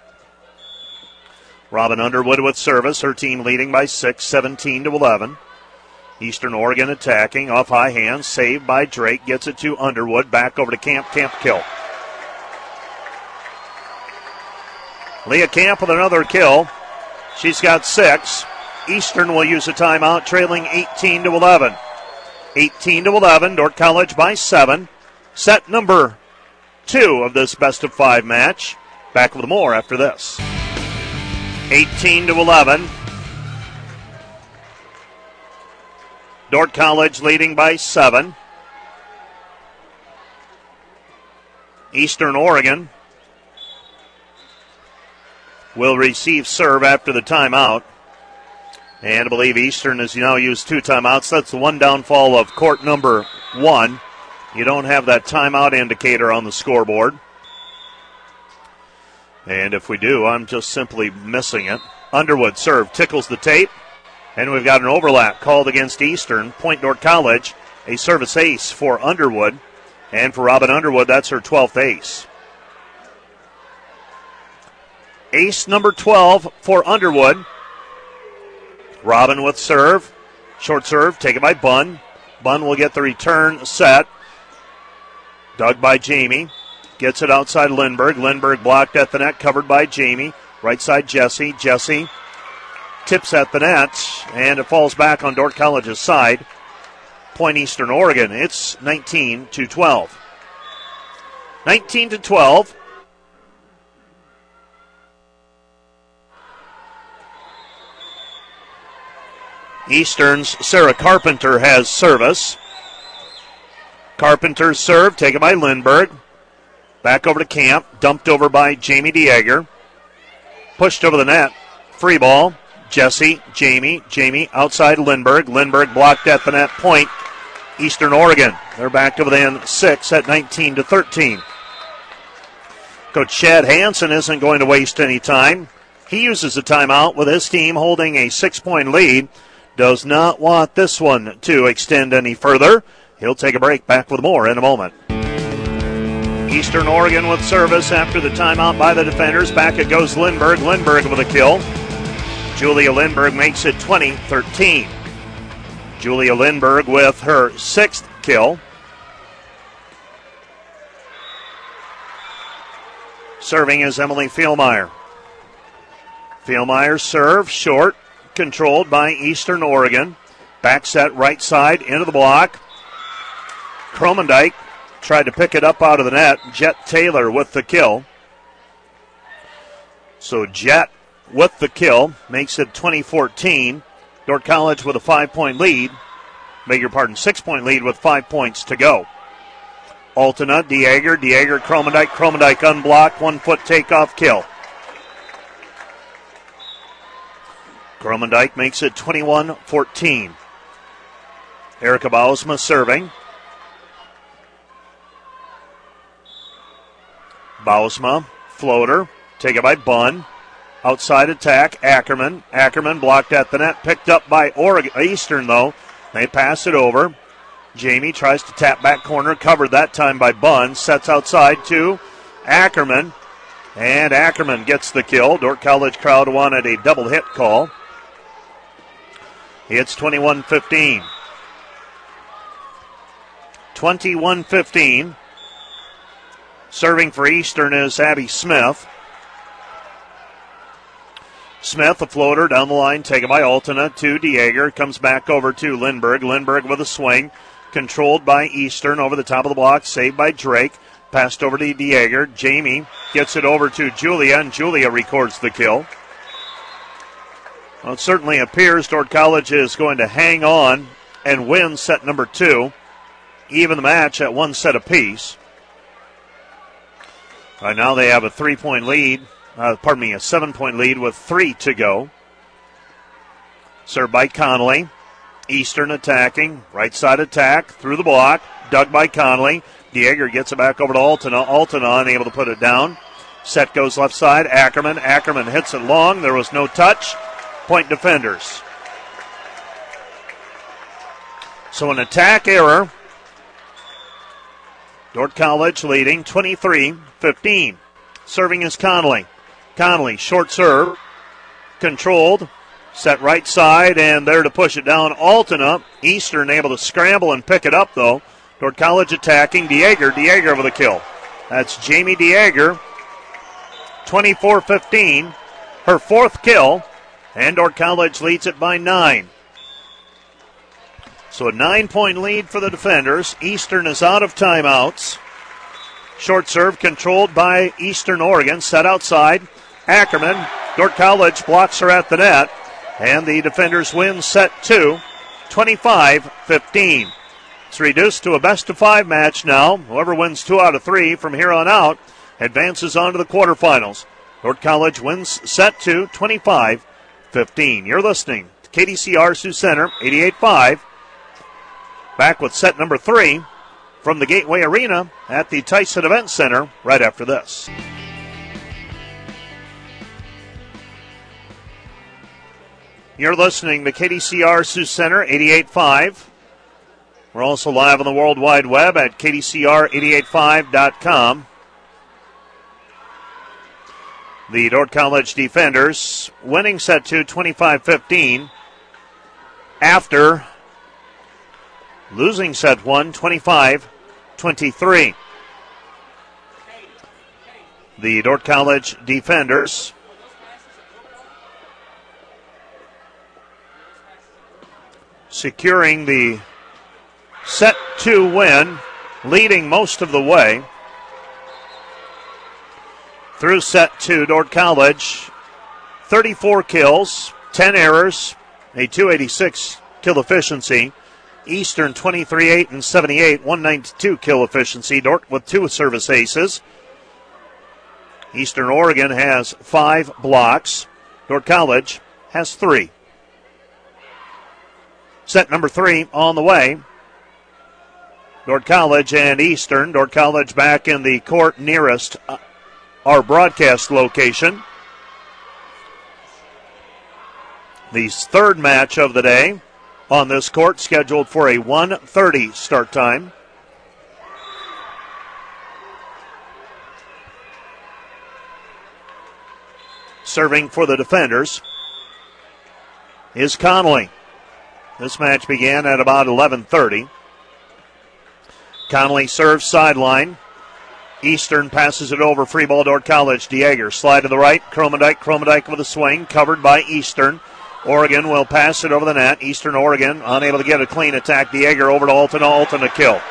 Robin Underwood with service. Her team leading by six, seventeen to eleven. Eastern Oregon attacking. Off high hands. Saved by Drake. Gets it to Underwood. Back over to Camp. Camp kill. Leah Camp with another kill. She's got six. Eastern will use a timeout, trailing eighteen to eleven. eighteen to eleven, Dordt College by seven. Set number two of this best of five match. Back with more after this. eighteen to eleven. Dordt College leading by seven. Eastern Oregon will receive serve after the timeout. And I believe Eastern has now used two timeouts. That's the one downfall of court number one. You don't have that timeout indicator on the scoreboard. And if we do, I'm just simply missing it. Underwood serve, tickles the tape. And we've got an overlap called against Eastern. Point Dordt College, a service ace for Underwood. And for Robin Underwood, that's her twelfth ace. Ace number twelve for Underwood. Robin with serve. Short serve, taken by Bunn. Bunn will get the return set. Dug by Jamie. Gets it outside Lindbergh. Lindbergh blocked at the net, covered by Jamie. Right side Jesse. Jesse tips at the net, and it falls back on Dordt College's side. Point Eastern Oregon. It's nineteen to twelve. nineteen to twelve. Eastern's Sarah Carpenter has service. Carpenter's serve taken by Lindbergh. Back over to Camp. Dumped over by Jamie DeAger. Pushed over the net. Free ball. Jesse, Jamie, Jamie outside Lindbergh. Lindbergh blocked at the net. Point Eastern Oregon. They're back to within six at nineteen to thirteen. Coach Chad Hansen isn't going to waste any time. He uses a timeout with his team holding a six-point lead. Does not want this one to extend any further. He'll take a break. Back with more in a moment. Eastern Oregon with service after the timeout by the defenders. Back it goes Lindbergh. Lindbergh with a kill. Julia Lindbergh makes it twenty thirteen. Julia Lindbergh with her sixth kill. Serving is Emily Fielmeyer. Fielmeyer's serve, short, controlled by Eastern Oregon. Back set right side into the block. Kromendijk tried to pick it up out of the net. Jet Taylor with the kill. So Jet with the kill makes it twenty fourteen. Dordt College with a five-point lead. Beg your pardon, six-point lead with five points to go. Altena, DeAger, DeAger, Kromendijk, Kromendijk unblocked, one-foot takeoff kill. Kromendijk makes it twenty-one fourteen. Erica Bausma serving. Bausma, floater, taken by Bunn. Outside attack, Ackerman. Ackerman blocked at the net, picked up by Oregon, Eastern, though. They pass it over. Jamie tries to tap back corner, covered that time by Bunn. Sets outside to Ackerman. And Ackerman gets the kill. Dordt College crowd wanted a double hit call. It's twenty-one fifteen. twenty-one fifteen. Serving for Eastern is Abby Smith. Smith, a floater down the line, taken by Altena to DeAger. Comes back over to Lindbergh. Lindbergh with a swing. Controlled by Eastern over the top of the block. Saved by Drake. Passed over to DeAger. Jamie gets it over to Julia, and Julia records the kill. Well, it certainly appears Dordt College is going to hang on and win set number two. Even the match at one set apiece. Right now they have a three-point lead. Uh, pardon me, a seven-point lead with three to go. Served by Connolly. Eastern attacking. Right side attack through the block. Dug by Connolly. DeAger gets it back over to Altena. Altena unable to put it down. Set goes left side. Ackerman. Ackerman hits it long. There was no touch. Point defenders. So an attack error. Dordt College leading twenty-three fifteen. Serving is Connolly. Connolly, short serve. Controlled. Set right side, and there to push it down. Altena. Eastern able to scramble and pick it up, though. Dordt College attacking. DeAger. DeAger with a kill. That's Jamie DeAger. twenty-four fifteen. Her fourth kill. And Dordt College leads it by nine. So a nine-point lead for the defenders. Eastern is out of timeouts. Short serve controlled by Eastern Oregon. Set outside. Ackerman. Dordt College blocks her at the net. And the defenders win set two, twenty-five fifteen. It's reduced to a best-of-five match now. Whoever wins two out of three from here on out advances on to the quarterfinals. Dordt College wins set two, twenty-five fifteen. You're listening to K D C R Sioux Center, eighty-eight five. Back with set number three from the Gateway Arena at the Tyson Event Center right after this. You're listening to K D C R Sioux Center, eighty-eight five. We're also live on the World Wide Web at K D C R eight eighty-five dot com. The Dordt College defenders winning set two, twenty-five fifteen, after losing set one, twenty-five twenty-three. The Dordt College defenders securing the set two win, leading most of the way. Through set two, Dordt College, thirty-four kills, ten errors, a two eighty-six kill efficiency. Eastern twenty-three eight and seventy-eight, one ninety-two kill efficiency. Dordt with two service aces. Eastern Oregon has five blocks. Dordt College has three. Set number three on the way. Dordt College and Eastern. Dordt College back in the court nearest our broadcast location. The third match of the day on this court, scheduled for a one thirty start time. Serving for the defenders is Connolly. This match began at about eleven thirty. Connolly serves sideline. Eastern passes it over. Free ball, Dordt College. Dieger slide to the right. Kromendijk, Kromendijk with a swing. Covered by Eastern. Oregon will pass it over the net. Eastern Oregon unable to get a clean attack. Dieger over to Alton. Alton a kill.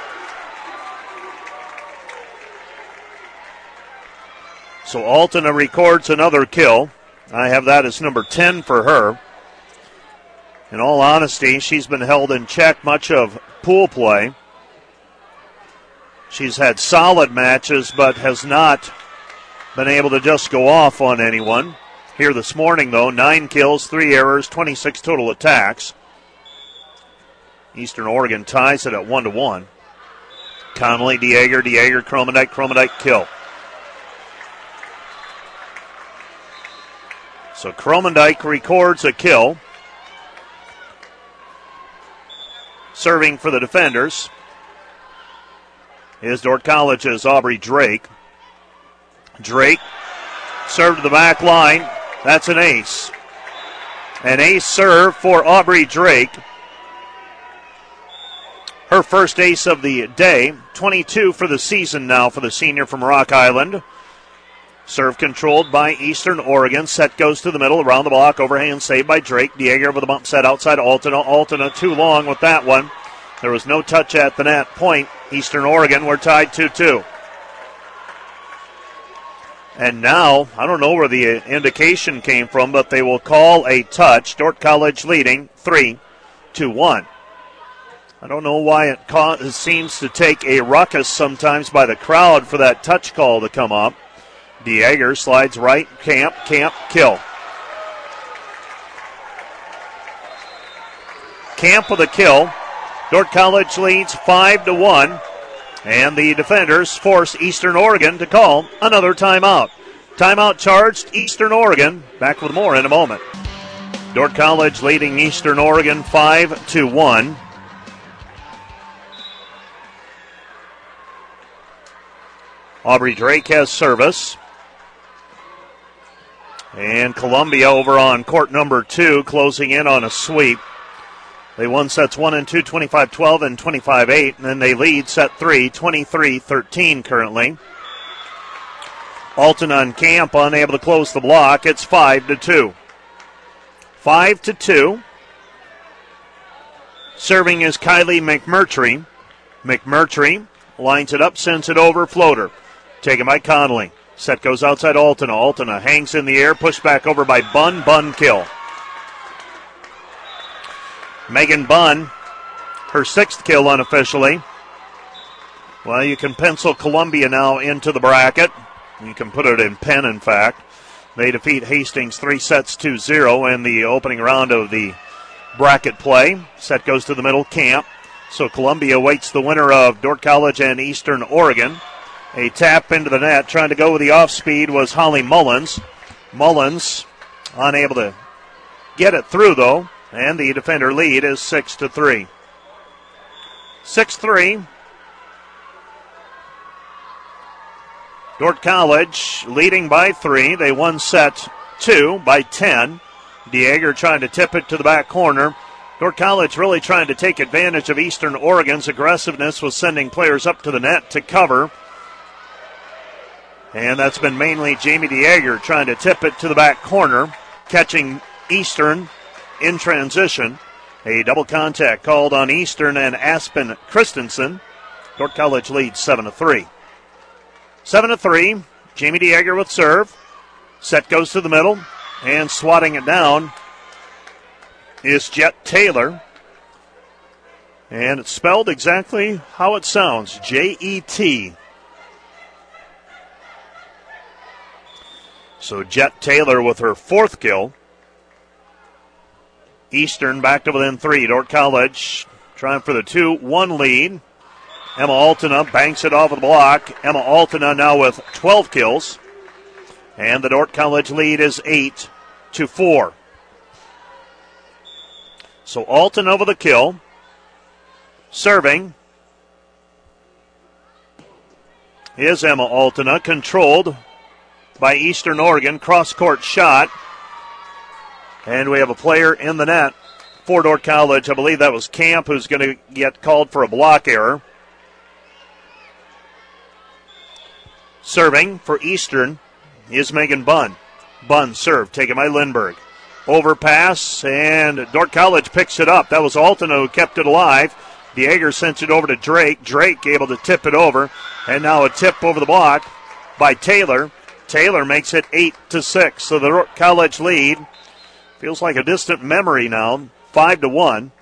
So Alton records another kill. I have that as number ten for her. In all honesty, she's been held in check much of pool play. She's had solid matches, but has not been able to just go off on anyone. Here this morning, though, nine kills, three errors, twenty-six total attacks. Eastern Oregon ties it at one to one. Connolly, Dieger, Dieger, Kromendijk, Kromendijk, kill. So Kromendijk records a kill. Serving for the defenders is Dordt College's Aubrey Drake. Drake served to the back line. That's an ace. An ace serve for Aubrey Drake. Her first ace of the day. twenty-two for the season now for the senior from Rock Island. Serve controlled by Eastern Oregon. Set goes to the middle, around the block, overhand saved by Drake. Dieger with a bump set outside Altona. Altona too long with that one. There was no touch at the net. Point, Eastern Oregon, we're tied two two. And now, I don't know where the indication came from, but they will call a touch. Dordt College leading three to one. I don't know why it, ca- it seems to take a ruckus sometimes by the crowd for that touch call to come up. Dieger slides right, Camp, Camp, kill. Camp with a kill. Dordt College leads five to one, and the defenders force Eastern Oregon to call another timeout. Timeout charged, Eastern Oregon. Back with more in a moment. Dordt College leading Eastern Oregon five to one. Aubrey Drake has service. And Columbia over on court number two, closing in on a sweep. They won sets one and two, twenty-five twelve and twenty-five eight, and then they lead set three, twenty-three thirteen currently. Alton on Camp, unable to close the block. It's five to two. Five to two. Serving is Kylie McMurtry. McMurtry lines it up, sends it over, floater. Taken by Connolly. Set goes outside Altona. Altona hangs in the air, pushed back over by Bunn. Bunn kill. Megan Bunn, her sixth kill unofficially. Well, you can pencil Columbia now into the bracket. You can put it in pen, in fact. They defeat Hastings three sets to zero in the opening round of the bracket play. Set goes to the middle, Camp. So Columbia waits the winner of Dordt College and Eastern Oregon. A tap into the net, trying to go with the off speed was Holly Mullins. Mullins unable to get it through though, and the defender lead is six to three. six three. Dordt College leading by three. They won set two by ten. Dieger trying to tip it to the back corner. Dordt College really trying to take advantage of Eastern Oregon's aggressiveness with sending players up to the net to cover. And that's been mainly Jamie Dieger trying to tip it to the back corner, catching Eastern in transition. A double contact called on Eastern and Aspen Christensen. Dordt College leads seven to three. seven to three. Jamie Dieger with serve. Set goes to the middle, and swatting it down is Jet Taylor. And it's spelled exactly how it sounds, J E T. So Jet Taylor with her fourth kill. Eastern back to within three. Dordt College trying for the two one lead. Emma Altona banks it off of the block. Emma Altona now with twelve kills. And the Dordt College lead is eight to four. So Alton over the kill. Serving is Emma Altona, controlled by Eastern Oregon. Cross-court shot. And we have a player in the net for Dordt College. I believe that was Camp, who's going to get called for a block error. Serving for Eastern is Megan Bunn. Bunn serve taken by Lindbergh. Overpass, and Dordt College picks it up. That was Altona who kept it alive. Dieger sends it over to Drake. Drake able to tip it over. And now a tip over the block by Taylor. Taylor makes it eight to six. So the Dordt College lead feels like a distant memory now. five to one.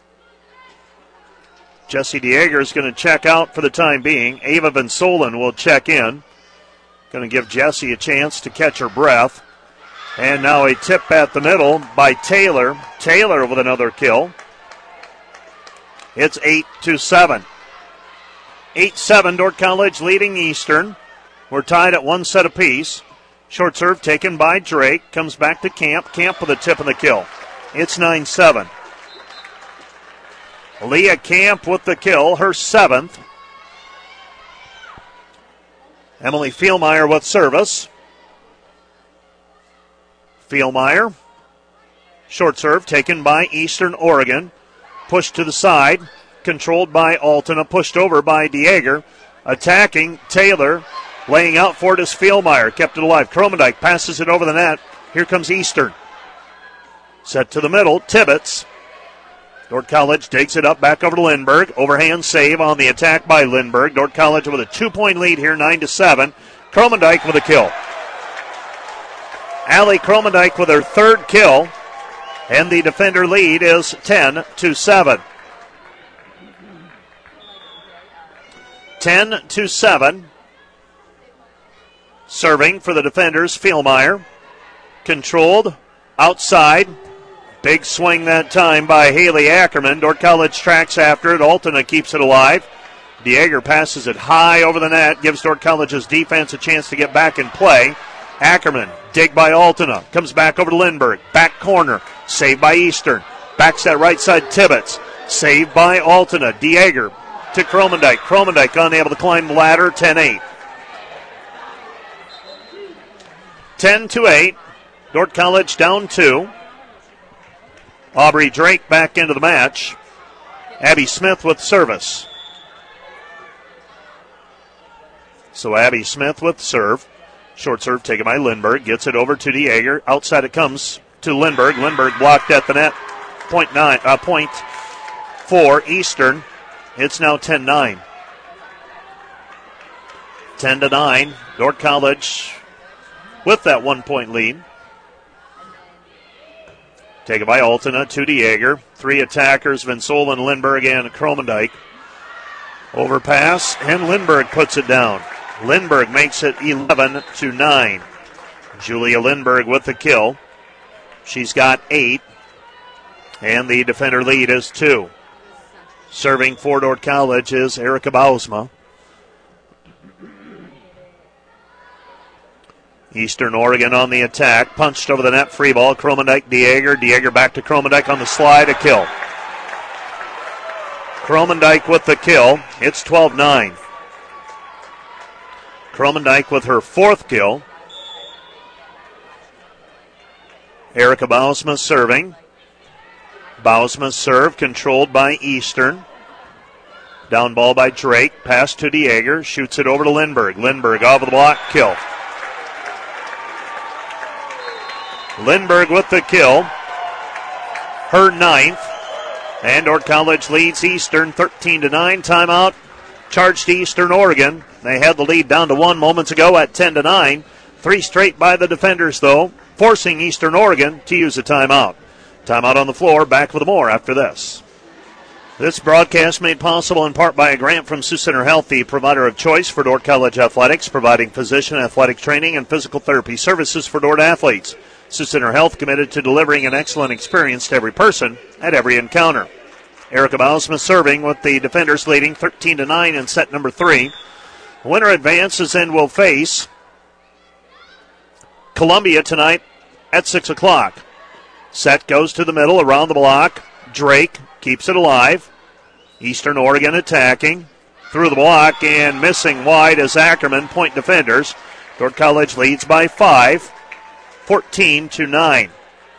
Jesse Dieger is going to check out for the time being. Ava Van Solen will check in. Going to give Jesse a chance to catch her breath. And now a tip at the middle by Taylor. Taylor with another kill. It's eight to seven. eight seven, Dordt College leading Eastern. We're tied at one set apiece. Short serve taken by Drake. Comes back to Camp. Camp with a tip and the kill. It's nine seven. Leah Camp with the kill, her seventh. Emily Fielmeyer with service. Fielmeyer. Short serve taken by Eastern Oregon. Pushed to the side. Controlled by Altona. Pushed over by Dieger. Attacking Taylor. Laying out for it is Fielmeyer. Kept it alive. Kromendijk passes it over the net. Here comes Eastern. Set to the middle. Tibbetts. Dordt College digs it up back over to Lindbergh. Overhand save on the attack by Lindbergh. Dordt College with a two-point lead here, nine to seven. Kromendijk with a kill. Allie Kromendijk with her third kill. And the defender lead is ten to seven. ten to seven. Serving for the defenders, Fielmeyer. Controlled. Outside. Big swing that time by Haley Ackerman. Dordt College tracks after it. Altona keeps it alive. Dieger passes it high over the net. Gives Dordt College's defense a chance to get back in play. Ackerman, dig by Altona. Comes back over to Lindbergh. Back corner. Saved by Eastern. Backs that right side, Tibbetts. Saved by Altona. Dieger to Kromendijk. Kromendijk unable to climb the ladder. ten eight. ten to eight. Dordt College down two. Aubrey Drake back into the match. Abby Smith with service. So Abby Smith with serve. Short serve taken by Lindbergh. Gets it over to Dieger. Outside it comes to Lindbergh. Lindbergh blocked at the net. Point nine, uh, point for Eastern. It's now ten nine. ten to nine. Dordt College with that one-point lead. Taken by Altena to DeYager. Three attackers, Vinsola, Lindberg, and Kromendijk. Overpass, and Lindberg puts it down. Lindberg makes it eleven to nine. Julia Lindberg with the kill. She's got eight, and the defender lead is two. Serving for Dordt College is Erica Bausma. Eastern Oregon on the attack. Punched over the net. Free ball. Kromendijk, DeYager. DeYager back to Kromendijk on the slide. A kill. Kromendijk with the kill. It's twelve nine. Kromendijk with her fourth kill. Erica Bausma serving. Bausma's serve controlled by Eastern. Down ball by Drake. Pass to DeYager. Shoots it over to Lindberg. Lindberg off of the block. Kill. Lindberg with the kill. Her ninth. And Dordt College leads Eastern thirteen to nine. Timeout. Charged to Eastern Oregon. They had the lead down to one moments ago at ten to nine. Three straight by the defenders, though, forcing Eastern Oregon to use a timeout. Timeout on the floor. Back with more after this. This broadcast made possible in part by a grant from Sioux Center Health, the provider of choice for Dordt College athletics, providing physician, athletic training, and physical therapy services for Dordt athletes. Sioux Center Health committed to delivering an excellent experience to every person at every encounter. Erica Bausma serving with the defenders leading thirteen to nine in set number three. Winner advances and will face Columbia tonight at six o'clock. Set goes to the middle, around the block. Drake keeps it alive. Eastern Oregon attacking. Through the block and missing wide as Ackerman, point defenders. Dordt College leads by five. fourteen to nine.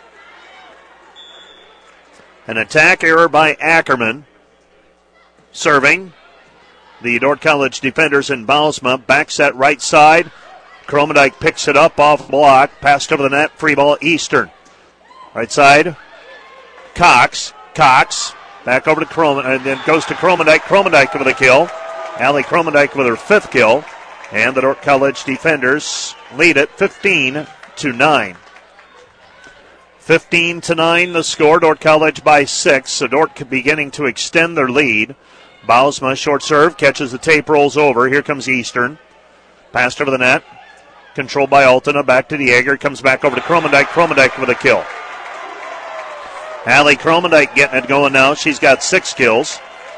An attack error by Ackerman. Serving. The Dordt College defenders in Bausma. Back set right side. Kromendijk picks it up off the block. Passed over the net. Free ball Eastern. Right side. Cox. Cox. Back over to Kromendijk. And then goes to Kromendijk. Kromendijk with a kill. Allie Kromendijk with her fifth kill. And the Dordt College defenders lead it fifteen to nine. fifteen to nine the score. Dordt College by six. So Dordt beginning to extend their lead. Bausma, short serve, catches the tape, rolls over. Here comes Eastern. Passed over the net. Controlled by Altena. Back to DeYager. Comes back over to Kromendijk. Kromendijk with a kill. Allie Kromendijk getting it going now. She's got six kills.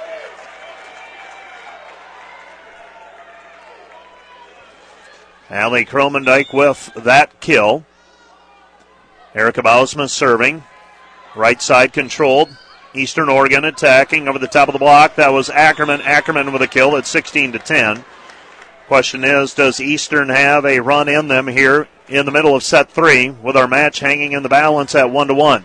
Allie Kromendijk with that kill. Erica Bausma serving. Right side controlled. Eastern Oregon attacking over the top of the block. That was Ackerman. Ackerman with a kill at sixteen to ten. Question is, does Eastern have a run in them here in the middle of set three with our match hanging in the balance at one to one?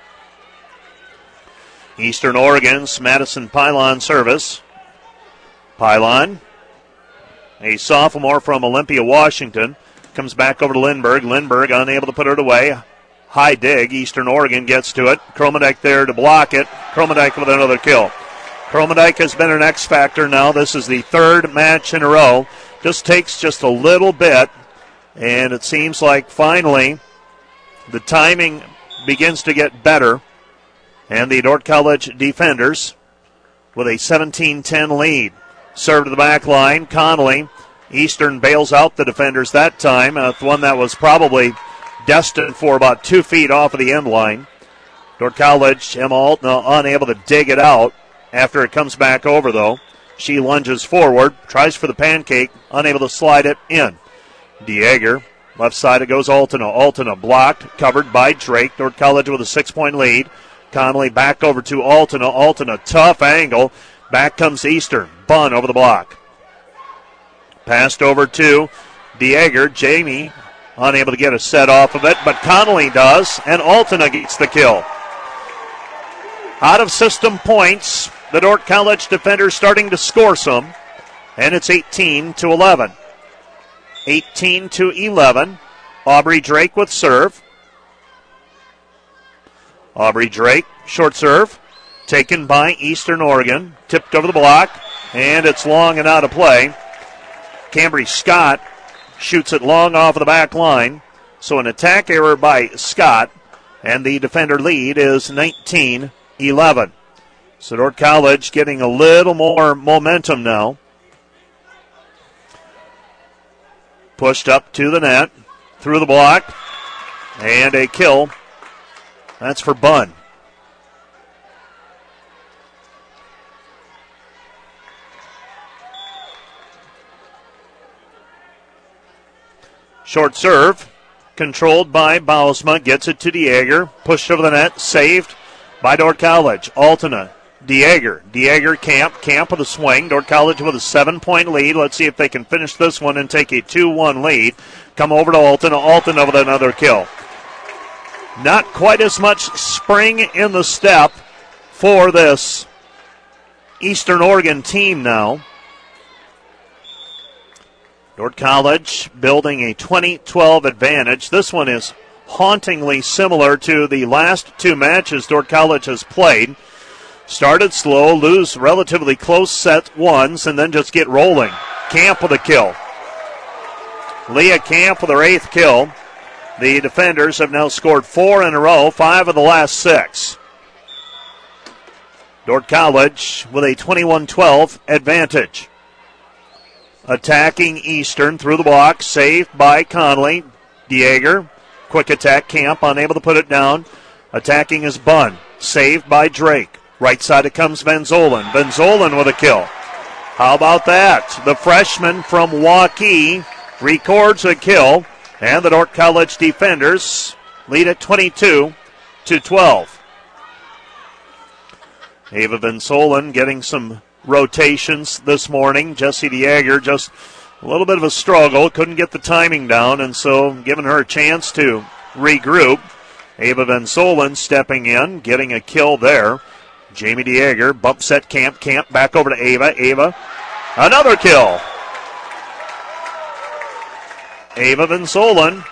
Eastern Oregon's Madison Pylon service. Pylon, a sophomore from Olympia, Washington, comes back over to Lindberg. Lindberg unable to put it away. High dig. Eastern Oregon gets to it. Kromendijk there to block it. Kromendijk with another kill. Kromendijk has been an X factor now. This is the third match in a row. Just takes just a little bit, and it seems like finally the timing begins to get better. And the Dordt College defenders with a seventeen ten lead. Serve to the back line. Connolly. Eastern bails out the defenders that time. Uh, one that was probably destined for about two feet off of the end line. Dordt College, Emma Altena unable to dig it out after it comes back over, though. She lunges forward, tries for the pancake, unable to slide it in. DeYager, left side it goes Altena. Altena blocked, covered by Drake. Dordt College with a six-point lead. Connolly back over to Altena. Altena, tough angle. Back comes Eastern. Bunn over the block. Passed over to DeYager. Jamie unable to get a set off of it, but Connolly does, and Altena gets the kill. Out of system points, the Dordt College defenders starting to score some, and it's eighteen to eleven. eighteen to eleven. Aubrey Drake with serve. Aubrey Drake, short serve. taken by Eastern Oregon. Tipped over the block, and it's long and out of play. Cambry Scott shoots it long off of the back line. So an attack error by Scott, and the defender lead is nineteen eleven. So Dordt College getting a little more momentum now. Pushed up to the net, through the block, and a kill. That's for Bunn. Short serve, controlled by Bausma, gets it to Dieger, pushed over the net, saved by Dordt College. Altena, Dieger, Dieger, Camp, Camp with a swing. Dordt College with a seven-point lead. Let's see if they can finish this one and take a two one lead. Come over to Altena, Altena with another kill. Not quite as much spring in the step for this Eastern Oregon team now. Dordt College building a twenty twelve advantage. This one is hauntingly similar to the last two matches Dordt College has played. Started slow, lose relatively close set ones, and then just get rolling. Camp with a kill. Leah Camp with her eighth kill. The defenders have now scored four in a row, five of the last six. Dordt College with a twenty-one twelve advantage. Attacking Eastern through the block, saved by Conley. Dieger, quick attack, Camp, unable to put it down. Attacking is Bunn, saved by Drake. Right side it comes Van Zolen. Van Zolen with a kill. How about that? The freshman from Waukee records a kill, and the Dordt College defenders lead at twenty-two to twelve. Ava Van Zolen getting some rotations this morning. Jessie Dieger just a little bit of a struggle, couldn't get the timing down, and so giving her a chance to regroup. Ava Van Zolen stepping in, getting a kill there. Jamie Dieger, bump set Camp, Camp back over to Ava, Ava, another kill. Ava Van Zolen,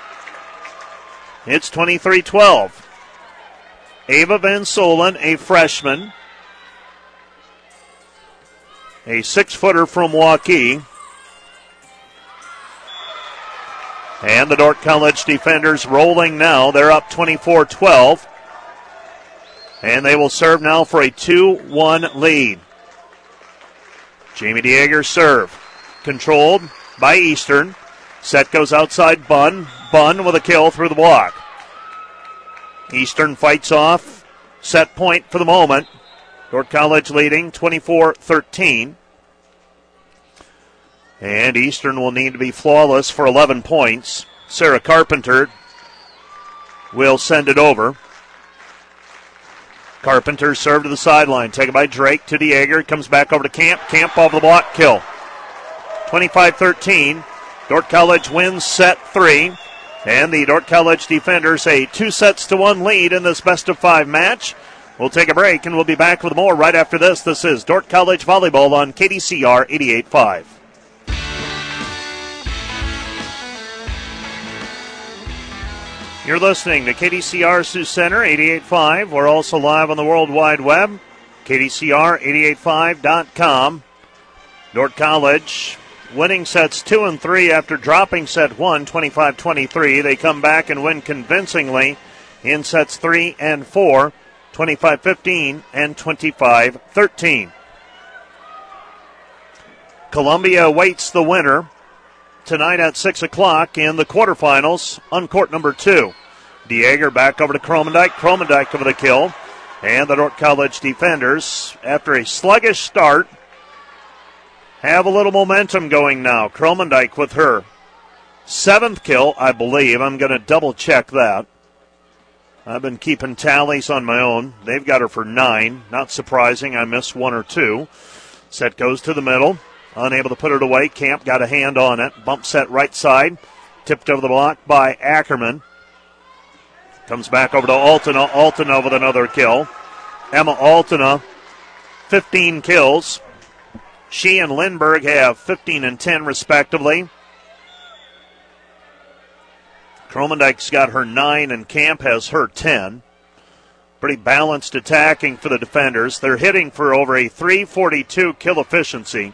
it's twenty-three twelve. Ava Van Zolen, a freshman, a six-footer from Waukee. And the Dordt College defenders rolling now. They're up twenty-four twelve. And they will serve now for a two one lead. Jamie Dieger serve. Controlled by Eastern. Set goes outside Bunn. Bunn with a kill through the block. Eastern fights off. Set point for the moment. Dordt College leading twenty-four thirteen. And Eastern will need to be flawless for eleven points. Sarah Carpenter will send it over. Carpenter served to the sideline. Taken by Drake to Dieger. Comes back over to Camp. Camp off the block. Kill. twenty-five thirteen. Dordt College wins set three. And the Dordt College defenders a two sets to one lead in this best of five match. We'll take a break and we'll be back with more right after this. This is Dordt College Volleyball on K D C R eighty-eight point five. You're listening to K D C R Sioux Center eighty-eight point five. We're also live on the World Wide Web, K D C R eighty-eight five dot com. Dordt College winning sets two and three after dropping set one, twenty-five twenty-three. They come back and win convincingly in sets three and four, twenty-five fifteen and twenty-five thirteen. Columbia awaits the winner tonight at six o'clock in the quarterfinals on court number two. Dieger back over to Kromendijk. Kromendijk over the kill. And the Dordt College defenders, after a sluggish start, have a little momentum going now. Kromendijk with her seventh kill, I believe. I'm going to double check that. I've been keeping tallies on my own. They've got her for nine. Not surprising. I missed one or two. Set goes to the middle. Unable to put it away. Camp got a hand on it. Bump set right side. Tipped over the block by Ackerman. Comes back over to Altena. Altena with another kill. Emma Altena, fifteen kills. She and Lindbergh have fifteen and ten respectively. Kromendijk's got her nine and Camp has her ten. Pretty balanced attacking for the defenders. They're hitting for over a three forty-two kill efficiency.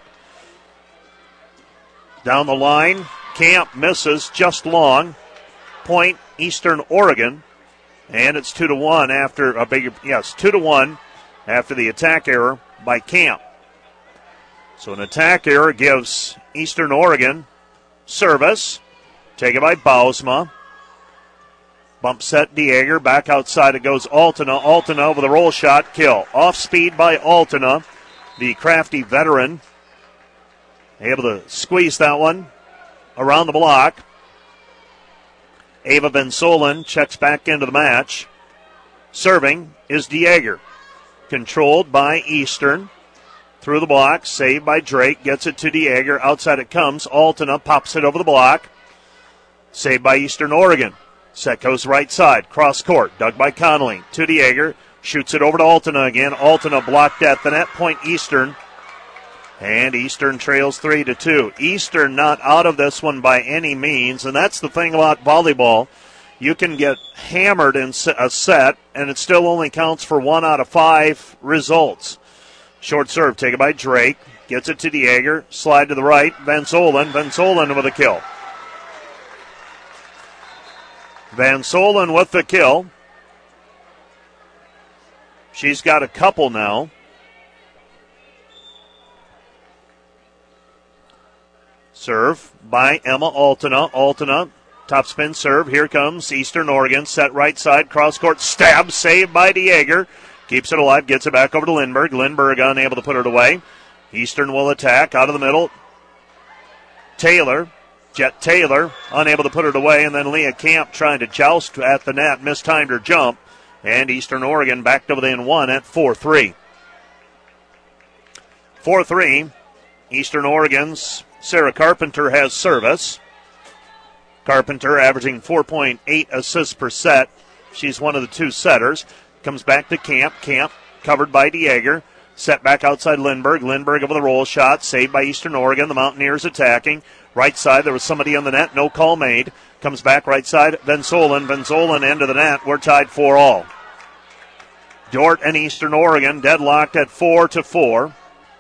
Down the line, Camp misses just long. Point, Eastern Oregon. And it's two to one after a big, yes, two to one after the attack error by Camp. So an attack error gives Eastern Oregon service. Taken by Bausma. Bump set Dieger. Back outside it goes Altena. Altena with a roll shot. Kill. Off speed by Altena. The crafty veteran. Able to squeeze that one around the block. Ava Van Solen checks back into the match. Serving is Dieger. Controlled by Eastern. Through the block. Saved by Drake. Gets it to Dieger. Outside it comes. Altena pops it over the block. Saved by Eastern Oregon. Set goes right side. Cross court. Dug by Connolly. To Dieger. Shoots it over to Altena again. Altena blocked at the net. Point Eastern. And Eastern trails three to two. Eastern not out of this one by any means, and that's the thing about volleyball. You can get hammered in a set, and it still only counts for one out of five results. Short serve taken by Drake. Gets it to Dieger. Slide to the right. Van Solen. Van Solen with a kill. Van Solen with the kill. She's got a couple now. Serve by Emma Altena. Altena, topspin serve. Here comes Eastern Oregon. Set right side. Cross court. Stab. Saved by Dieger. Keeps it alive. Gets it back over to Lindberg. Lindberg unable to put it away. Eastern will attack. Out of the middle. Taylor. Jet Taylor. Unable to put it away. And then Leah Camp trying to joust at the net. Mistimed her jump. And Eastern Oregon back to within one at four three. four three. Eastern Oregon's Sarah Carpenter has service. Carpenter averaging four point eight assists per set. She's one of the two setters. Comes back to Camp. Camp covered by Dieger. Set back outside Lindberg. Lindberg over the roll shot. Saved by Eastern Oregon. The Mountaineers attacking. Right side, there was somebody on the net. No call made. Comes back right side. Van Solen. Van Solen into the net. We're tied four all. Dordt and Eastern Oregon deadlocked at four to four.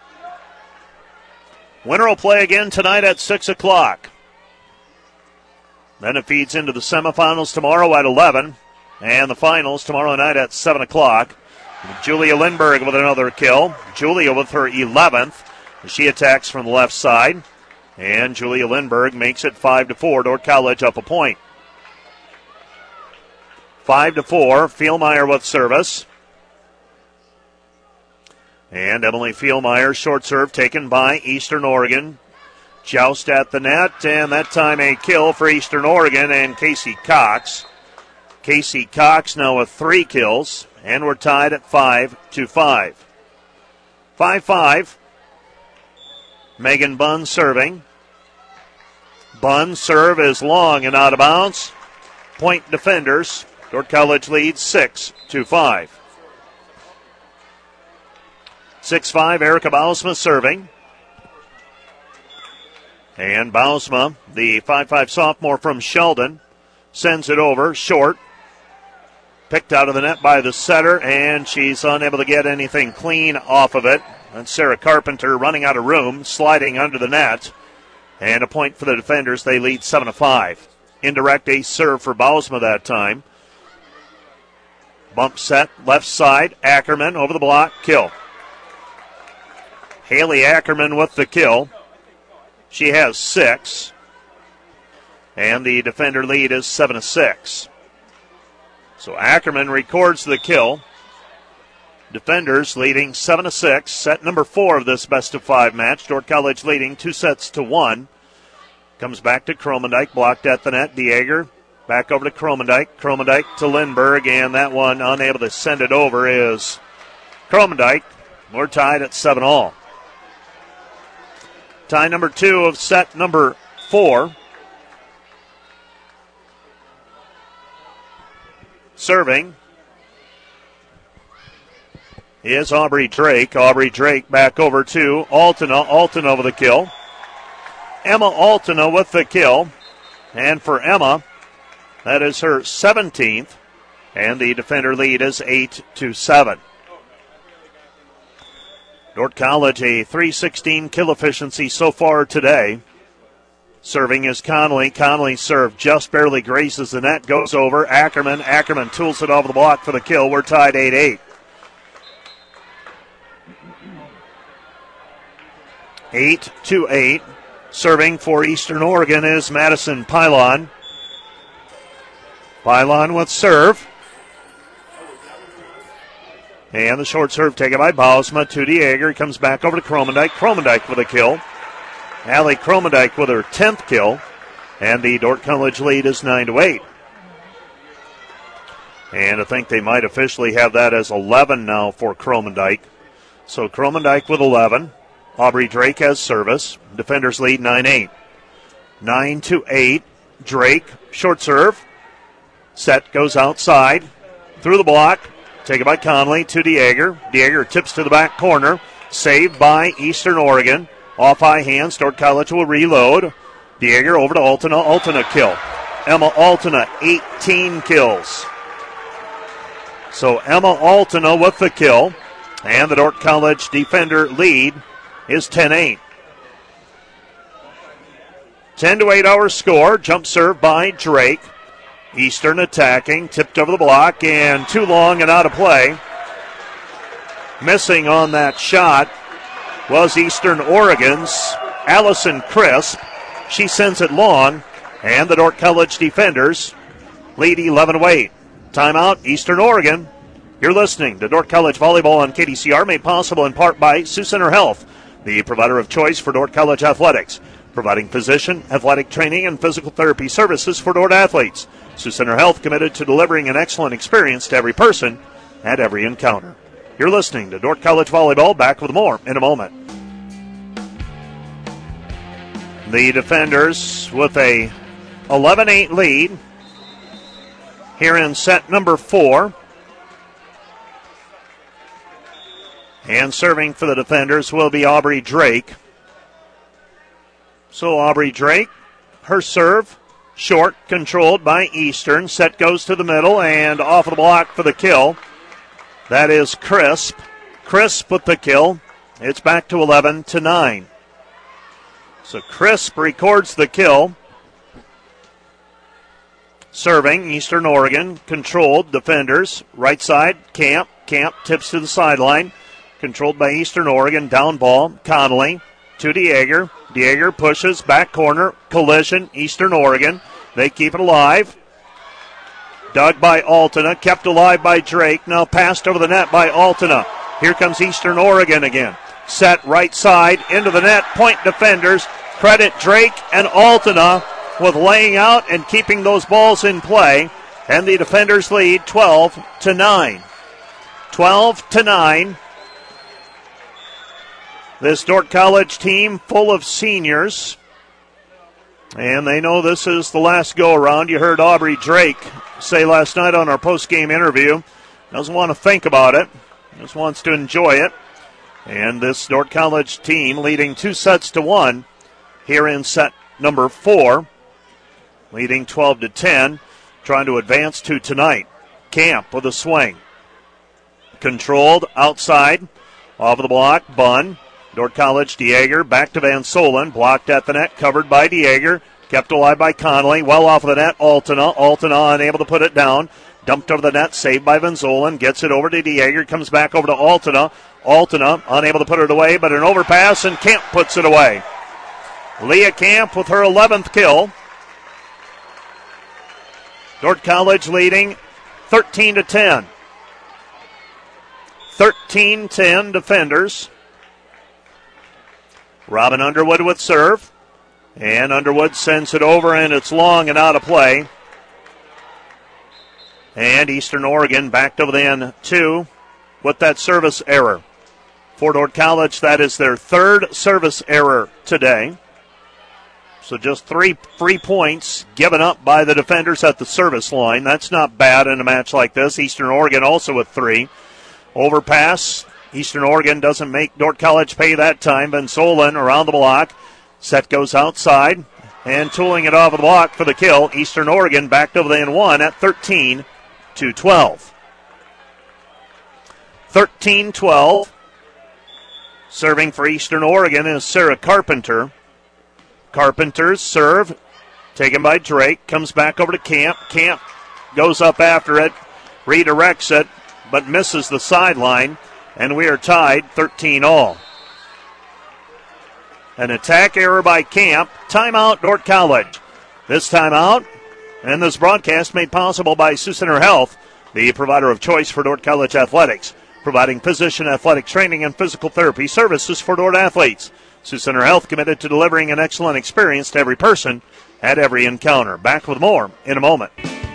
Winner will play again tonight at six o'clock. Then it feeds into the semifinals tomorrow at eleven. And the finals tomorrow night at seven o'clock. Julia Lindberg with another kill. Julia with her eleventh. She attacks from the left side. And Julia Lindberg makes it five to four. Dordt College up a point. five to four. Fielmeyer with service. And Emily Fielmeyer, short serve taken by Eastern Oregon. Joust at the net, and that time a kill for Eastern Oregon and Casey Cox. Casey Cox now with three kills, and we're tied at five to five. five five. Megan Bunn serving. Bunn serve is long and out of bounds. Point defenders. Dordt College leads six to five. six five, Erica Bausma serving. And Bausma, the five five sophomore from Sheldon, sends it over short. Picked out of the net by the setter, and she's unable to get anything clean off of it. And Sarah Carpenter running out of room, sliding under the net. And a point for the defenders. They lead seven to five. Indirect ace serve for Bausma that time. Bump set, left side. Ackerman over the block. Kill. Haley Ackerman with the kill. She has six. And the defender lead is seven to six. So Ackerman records the kill. Defenders leading seven to six. Set number four of this best of five match. Dordt College leading two sets to one. Comes back to Kromendijk. Blocked at the net. Dieger back over to Kromendijk. Kromendijk to Lindberg. And that one unable to send it over is Kromendijk. We're tied at seven all. Tie number two of set number four. Serving is Aubrey Drake. Aubrey Drake back over to Altena. Altena with the kill. Emma Altena with the kill. And for Emma, that is her seventeenth. And the defender lead is eight to seven. Dordt College, a three sixteen kill efficiency so far today. Serving is Conley. Conley serve just barely grazes the net, goes over. Ackerman. Ackerman tools it off the block for the kill. We're tied eight eight. eight to eight. Serving for Eastern Oregon is Madison Pylon. Pylon with serve. And the short serve taken by Bausma to DeAger. He comes back over to Kromendijk. Kromendijk with a kill. Allie Kromendijk with her tenth kill. And the Dordt College lead is nine to eight. And I think they might officially have that as eleven now for Kromendijk. So Kromendijk with eleven. Aubrey Drake has service. Defenders lead nine eight. nine to eight. Drake, short serve. Set goes outside. Through the block. Taken by Conley to DeAger. DeAger tips to the back corner. Saved by Eastern Oregon. Off high hands. Dordt College will reload. DeAger over to Altena. Altena kill. Emma Altena, eighteen kills. So Emma Altena with the kill. And the Dordt College defender lead is ten eight. ten to eight our score. Jump serve by Drake. Eastern attacking, tipped over the block, and too long and out of play. Missing on that shot was Eastern Oregon's Allison Crisp. She sends it long, and the Dordt College defenders lead eleven to eight. Timeout, Eastern Oregon. You're listening to Dordt College Volleyball on K D C R, made possible in part by Sioux Center Health, the provider of choice for Dordt College athletics, providing physician, athletic training, and physical therapy services for Dordt athletes. Sioux Center Health committed to delivering an excellent experience to every person at every encounter. You're listening to Dordt College Volleyball. Back with more in a moment. The defenders with a eleven eight lead here in set number four. And serving for the defenders will be Aubrey Drake. So Aubrey Drake, her serve, short, controlled by Eastern. Set goes to the middle and off of the block for the kill. That is Crisp. Crisp with the kill. It's back to eleven to nine. So Crisp records the kill. Serving, Eastern Oregon, controlled, defenders. Right side, Camp. Camp tips to the sideline. Controlled by Eastern Oregon, down ball, Connolly to DeAger. DeAger pushes, back corner, collision, Eastern Oregon. They keep it alive. Dug by Altena, kept alive by Drake, now passed over the net by Altena. Here comes Eastern Oregon again. Set right side, into the net, point defenders. Credit Drake and Altena with laying out and keeping those balls in play. And the defenders lead twelve to nine. twelve to nine. This Dordt College team full of seniors. And they know this is the last go-around. You heard Aubrey Drake say last night on our post-game interview, doesn't want to think about it, just wants to enjoy it. And this Dordt College team leading two sets to one here in set number four, leading twelve to ten, trying to advance to tonight. Camp with a swing. Controlled outside, off of the block, Bunn. Dordt College, DeAger, back to Van Solen, blocked at the net, covered by DeAger, kept alive by Connolly, well off of the net, Altena, Altena unable to put it down, dumped over the net, saved by Van Solen, gets it over to DeAger, comes back over to Altena, Altena unable to put it away, but an overpass, and Camp puts it away. Leah Camp with her eleventh kill. Dordt College leading thirteen to ten. thirteen ten defenders. Robin Underwood with serve. And Underwood sends it over, and it's long and out of play. And Eastern Oregon backed over the end, two, with that service error. For Dordt College, that is their third service error today. So just three free points given up by the defenders at the service line. That's not bad in a match like this. Eastern Oregon also with three. Overpass. Eastern Oregon doesn't make Dordt College pay that time. Van Solen around the block. Set goes outside. And tooling it off the block for the kill. Eastern Oregon backed over the end one at thirteen to twelve. thirteen twelve. Serving for Eastern Oregon is Sarah Carpenter. Carpenter's serve taken by Drake. Comes back over to Camp. Camp goes up after it. Redirects it, but misses the sideline. And we are tied thirteen all. An attack error by Camp. Timeout, Dordt College. This timeout and this broadcast made possible by Sioux Center Health, the provider of choice for Dordt College athletics, providing position athletic training and physical therapy services for Dordt athletes. Sioux Center Health committed to delivering an excellent experience to every person at every encounter. Back with more in a moment.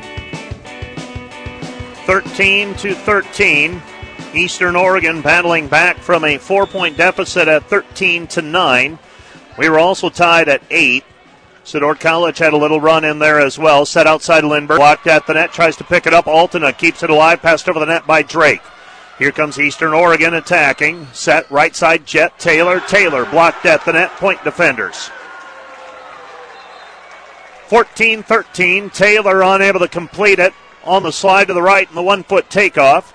thirteen to thirteen. Eastern Oregon battling back from a four-point deficit at thirteen to nine. We were also tied at eight. So Dordt College had a little run in there as well. Set outside Lindbergh. Blocked at the net. Tries to pick it up. Altena keeps it alive. Passed over the net by Drake. Here comes Eastern Oregon attacking. Set right side Jet Taylor. Taylor blocked at the net. Point defenders. fourteen thirteen. Taylor unable to complete it on the slide to the right and the one-foot takeoff.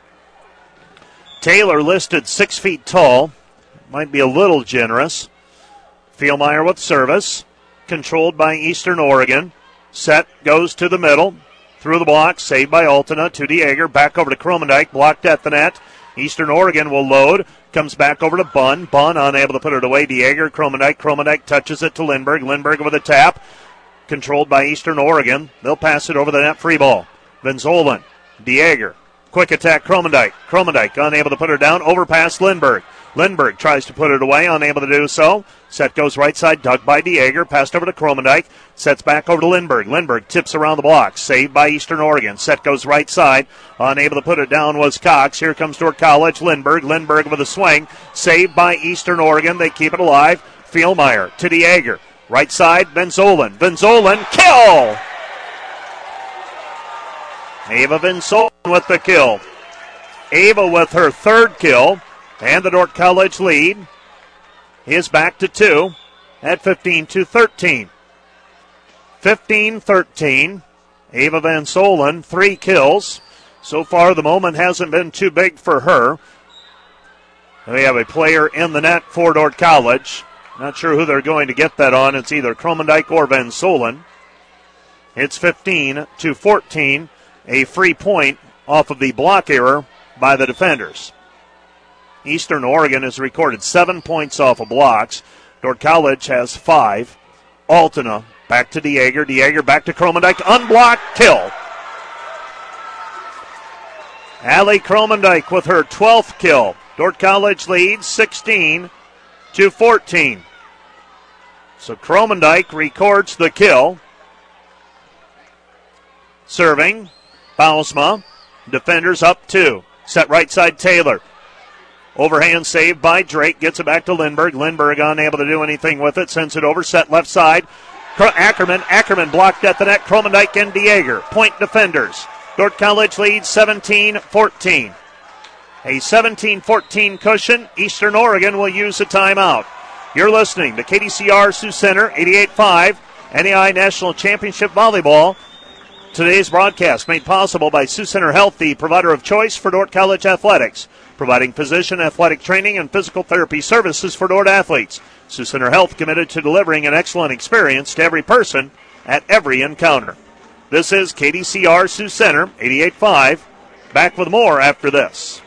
Taylor listed six feet tall. Might be a little generous. Fielmeyer with service. Controlled by Eastern Oregon. Set goes to the middle. Through the block, saved by Altena to Dieger. Back over to Kromendijk, blocked at the net. Eastern Oregon will load. Comes back over to Bunn. Bunn unable to put it away. Dieger, Kromendijk. Kromendijk touches it to Lindbergh. Lindbergh with a tap. Controlled by Eastern Oregon. They'll pass it over the net. Free ball. Venzolan. Dieger. Quick attack, Kromendijk. Kromendijk unable to put her down. Overpass Lindbergh. Lindbergh tries to put it away, unable to do so. Set goes right side, dug by Dieger. Passed over to Kromendijk. Sets back over to Lindbergh. Lindbergh tips around the block. Saved by Eastern Oregon. Set goes right side. Unable to put it down was Cox. Here comes Dordt College. Lindbergh. Lindbergh with a swing. Saved by Eastern Oregon. They keep it alive. Fielmeyer to Dieger. Right side, Venzolan. Venzolan, kill! Ava Venzolan with the kill. Ava with her third kill. And the Dordt College lead is back to two at fifteen to thirteen. fifteen thirteen. Ava Venzolan, three kills. So far, the moment hasn't been too big for her. We have a player in the net for Dordt College. Not sure who they're going to get that on. It's either Kromendijk or Venzolan. It's fifteen to fourteen. A free point off of the block error by the defenders. Eastern Oregon has recorded seven points off of blocks. Dordt College has five. Altena back to Dieger. Dieger back to Kromendijk. Unblocked kill. Allie Kromendijk with her twelfth kill. Dordt College leads sixteen to fourteen. So Kromendijk records the kill. Serving, Bausma. Defenders up two. Set right side Taylor. Overhand save by Drake. Gets it back to Lindbergh. Lindbergh unable to do anything with it. Sends it over. Set left side. Ackerman. Ackerman blocked at the net. Kromendijk and Dieger. Point defenders. Dordt College leads seventeen fourteen. A seventeen fourteen cushion. Eastern Oregon will use a timeout. You're listening to K D C R Sioux Center eighty-eight point five N A I National Championship Volleyball. Today's broadcast made possible by Sioux Center Health, the provider of choice for Dordt College athletics, providing physician, athletic training, and physical therapy services for Dordt athletes. Sioux Center Health committed to delivering an excellent experience to every person at every encounter. This is K D C R Sioux Center eighty-eight point five. Back with more after this.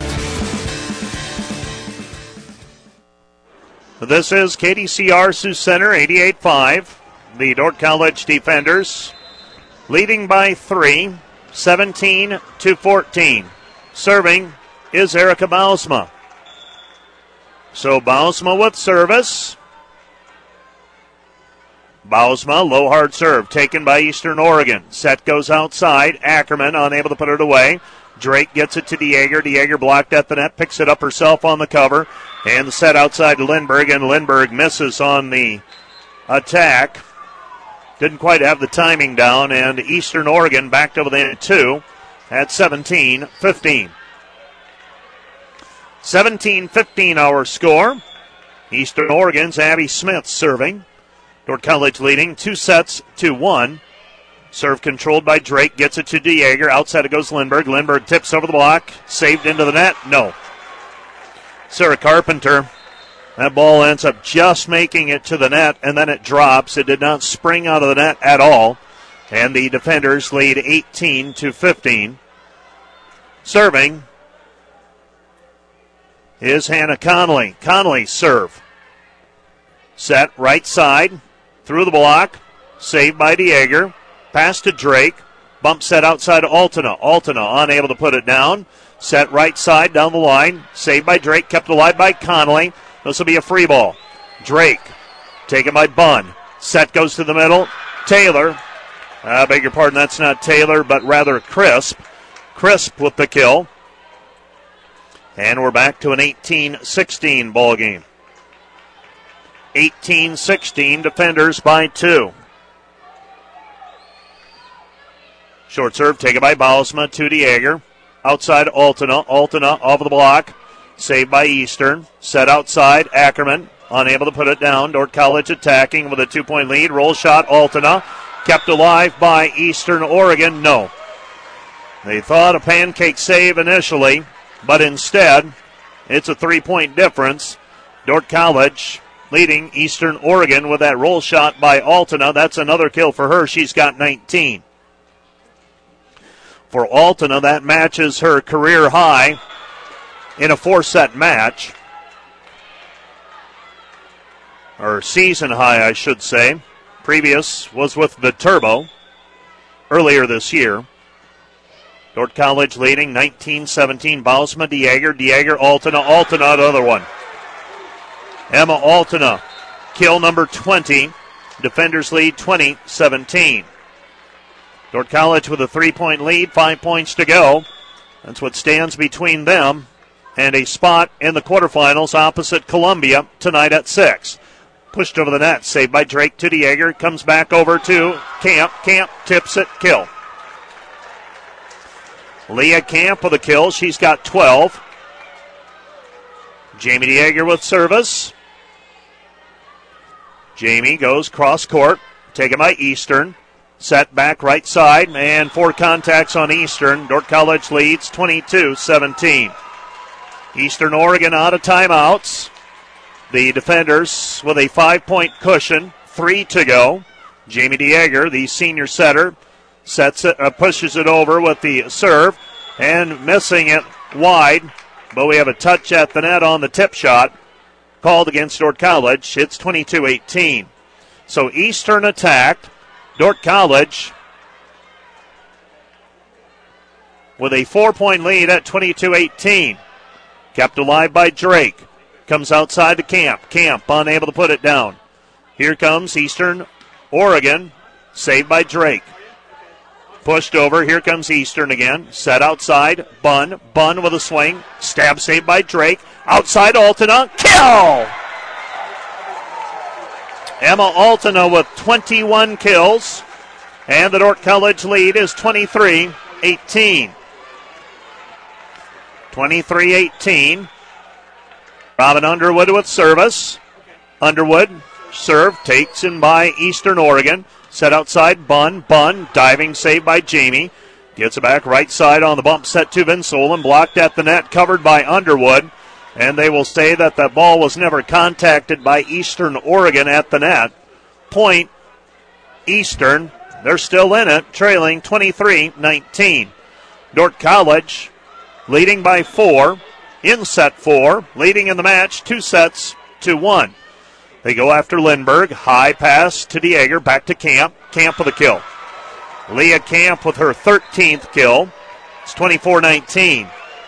This is K D C R Sioux Center eighty-eight point five. The Dordt College defenders leading by three, seventeen to fourteen. Serving is Erica Bausma. So Bausma with service. Bausma, low hard serve taken by Eastern Oregon. Set goes outside. Ackerman unable to put it away. Drake gets it to Dieger. Dieger blocked at the net, picks it up herself on the cover. And the set outside to Lindbergh, and Lindbergh misses on the attack. Didn't quite have the timing down, and Eastern Oregon backed over the two at seventeen fifteen. seventeen fifteen our score. Eastern Oregon's Abby Smith serving. Dordt College leading two sets to one. Serve controlled by Drake. Gets it to DeYager. Outside it goes Lindbergh. Lindbergh tips over the block. Saved into the net. No. Sarah Carpenter. That ball ends up just making it to the net, and then it drops. It did not spring out of the net at all. And the defenders lead eighteen to fifteen. Serving is Hannah Connolly. Connolly serve. Set right side. Through the block. Saved by DeYager. Pass to Drake. Bump set outside Altena. Altena unable to put it down. Set right side down the line. Saved by Drake. Kept alive by Connolly. This will be a free ball. Drake. Taken by Bunn. Set goes to the middle. Taylor. I beg your pardon, that's not Taylor, but rather Crisp. Crisp with the kill. And we're back to an eighteen sixteen ball game. eighteen sixteen, defenders by two. Short serve taken by Bausma to DeYager. Outside Altena. Altena off the block. Saved by Eastern. Set outside Ackerman. Unable to put it down. Dordt College attacking with a two-point lead. Roll shot Altena. Kept alive by Eastern Oregon. No. They thought a pancake save initially, but instead it's a three-point difference. Dordt College leading Eastern Oregon with that roll shot by Altena. That's another kill for her. She's got nineteen. For Altena, that matches her career high in a four-set match. Or season high, I should say. Previous was with the Turbo earlier this year. Dordt College leading nineteen seventeen. Bausma, DeYager, DeYager, Altena, Altena, another one. Emma Altena, kill number twenty. Defenders lead twenty seventeen. Dordt College with a three-point lead, five points to go. That's what stands between them and a spot in the quarterfinals opposite Columbia tonight at six. Pushed over the net, saved by Drake to DeYager. Comes back over to Camp. Camp tips it, kill. Leah Camp with a kill. She's got twelve. Jamie DeYager with service. Jamie goes cross court. Taken by Eastern. Set back right side. And four contacts on Eastern. Dordt College leads twenty-two seventeen. Eastern Oregon out of timeouts. The defenders with a five-point cushion, three to go. Jamie DeYager, the senior setter, sets it, uh, pushes it over with the serve and missing it wide. But we have a touch at the net on the tip shot called against Dordt College. It's twenty-two eighteen. So Eastern attacked. Dordt College with a four-point lead at twenty-two eighteen. Kept alive by Drake. Comes outside to Camp. Camp unable to put it down. Here comes Eastern Oregon. Saved by Drake. Pushed over. Here comes Eastern again. Set outside. Bunn. Bunn with a swing. Stab saved by Drake. Outside Altena. Kill! Emma Altena with twenty-one kills. And the Dordt College lead is twenty-three eighteen. twenty-three eighteen. Robin Underwood with service. Underwood, serve, takes in by Eastern Oregon. Set outside, Bunn. Bunn, diving, saved by Jamie. Gets it back right side on the bump set to Vinsolen. Blocked at the net, covered by Underwood. And they will say that the ball was never contacted by Eastern Oregon at the net. Point, Eastern. They're still in it, trailing twenty-three nineteen. Dordt College leading by four. In set four, leading in the match, two sets to one. They go after Lindbergh. High pass to DeYager, back to Camp. Camp with a kill. Leah Camp with her thirteenth kill. It's twenty-four nineteen.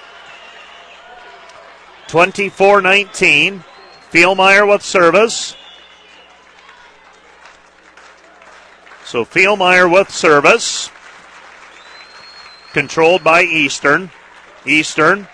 twenty-four nineteen. Fielmeyer with service. So Fielmeyer with service. Controlled by Eastern. Eastern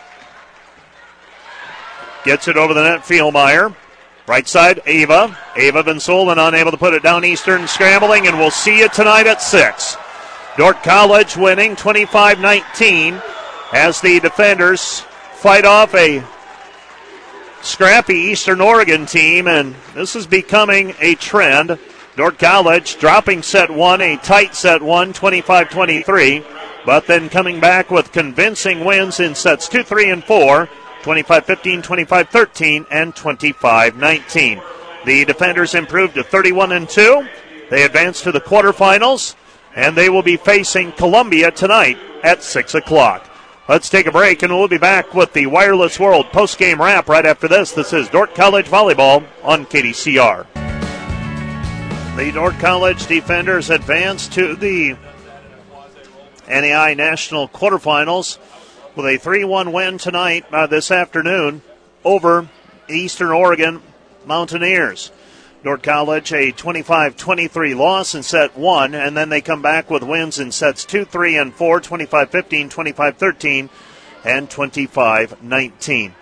gets it over the net, Fielmeyer. Right side, Ava. Ava Vinsolen unable to put it down. Eastern scrambling, and we'll see you tonight at six. Dordt College winning twenty-five nineteen as the defenders fight off a scrappy Eastern Oregon team, and this is becoming a trend. Dordt College dropping set one, a tight set one, twenty-five twenty-three, but then coming back with convincing wins in sets two, three, and four, twenty-five fifteen, twenty-five thirteen, and twenty-five nineteen. The defenders improved to thirty-one and two. They advance to the quarterfinals, and they will be facing Columbia tonight at six o'clock. Let's take a break, and we'll be back with the Wireless World post-game wrap right after this. This is Dordt College Volleyball on K D C R. The Dordt College defenders advance to the N A I National Quarterfinals with a three one win tonight, uh, this afternoon, over Eastern Oregon Mountaineers. Dordt College a twenty-five twenty-three loss in set one, and then they come back with wins in sets two, three, and four, twenty-five fifteen, twenty-five thirteen, and twenty-five nineteen.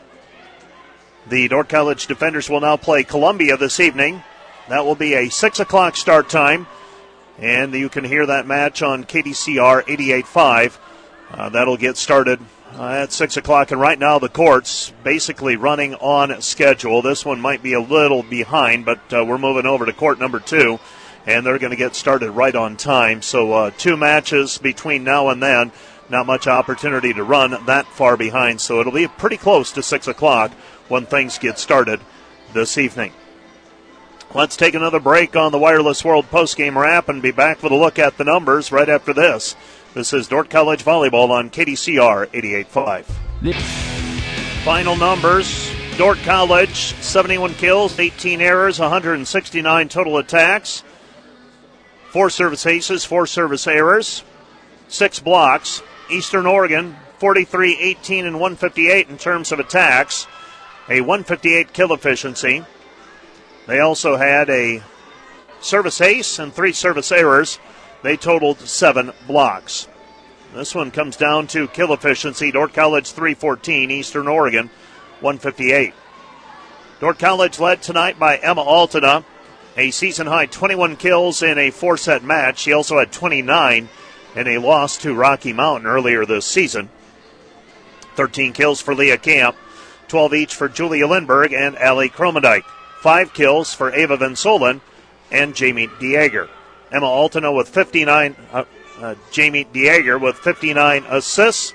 The Dordt College defenders will now play Columbia this evening. That will be a six o'clock start time, and you can hear that match on K D C R eighty-eight point five. Uh, that'll get started uh, at six o'clock, and right now the court's basically running on schedule. This one might be a little behind, but uh, we're moving over to court number two, and they're going to get started right on time. So uh, two matches between now and then, not much opportunity to run that far behind, so it'll be pretty close to six o'clock when things get started this evening. Let's take another break on the Wireless World postgame wrap and be back with a look at the numbers right after this. This is Dordt College Volleyball on K D C R eighty-eight point five. Final numbers. Dordt College, seventy-one kills, eighteen errors, one hundred sixty-nine total attacks. Four service aces, four service errors, six blocks. Eastern Oregon, forty-three, eighteen, and one fifty-eight in terms of attacks. A one fifty-eight kill efficiency. They also had a service ace and three service errors. They totaled seven blocks. This one comes down to kill efficiency. Dordt College three fourteen, Eastern Oregon one fifty-eight. Dordt College led tonight by Emma Altena, a season-high twenty-one kills in a four-set match. She also had twenty-nine in a loss to Rocky Mountain earlier this season. thirteen kills for Leah Camp, twelve each for Julia Lindberg and Allie Kromendijk. Five kills for Ava Van Solen and Jamie Dieger. Emma Altena with fifty-nine, uh, uh, Jamie Dieger with fifty-nine assists,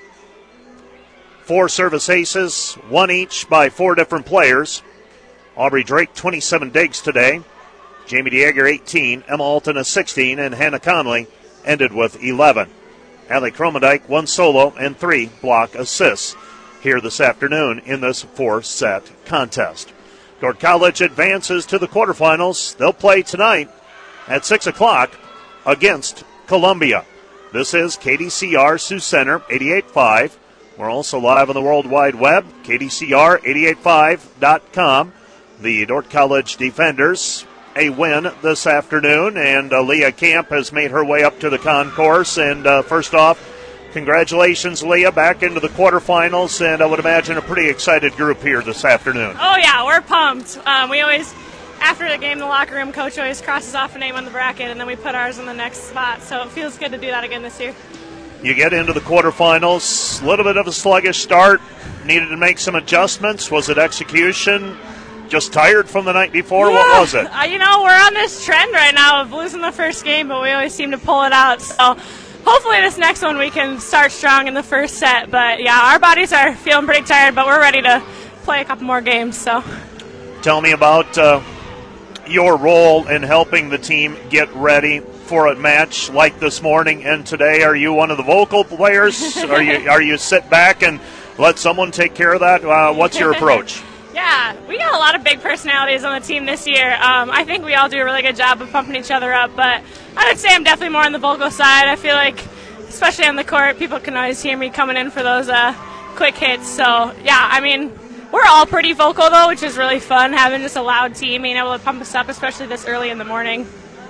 four service aces, one each by four different players. Aubrey Drake, twenty-seven digs today. Jamie Dieger, eighteen. Emma Altena, sixteen. And Hannah Conley ended with eleven. Allie Kromendijk, one solo and three block assists here this afternoon in this four-set contest. Dordt College advances to the quarterfinals. They'll play tonight at six o'clock against Columbia. This is K D C R Sioux Center, eighty-eight point five. We're also live on the World Wide Web, K D C R eighty-eight five dot com. The Dordt College defenders, a win this afternoon, and uh, Leah Camp has made her way up to the concourse. And uh, first off, congratulations, Leah, back into the quarterfinals, and I would imagine a pretty excited group here this afternoon. Oh, yeah, we're pumped. Um, we always, after the game in the locker room, Coach always crosses off a name on the bracket, and then we put ours in the next spot, so it feels good to do that again this year. You get into the quarterfinals, a little bit of a sluggish start, needed to make some adjustments. Was it execution? Just tired from the night before? Yeah. What was it? Uh, you know, we're on this trend right now of losing the first game, but we always seem to pull it out, so hopefully this next one we can start strong in the first set. But, yeah, our bodies are feeling pretty tired, but we're ready to play a couple more games. So, tell me about uh, your role in helping the team get ready for a match like this morning and today. Are you one of the vocal players? are you are you sit back and let someone take care of that? Uh, what's your approach? Yeah, we got a lot of big personalities on the team this year. Um, I think we all do a really good job of pumping each other up, but I would say I'm definitely more on the vocal side. I feel like, especially on the court, people can always hear me coming in for those uh, quick hits. So, yeah, I mean, we're all pretty vocal, though, which is really fun, having just a loud team, being able to pump us up, especially this early in the morning.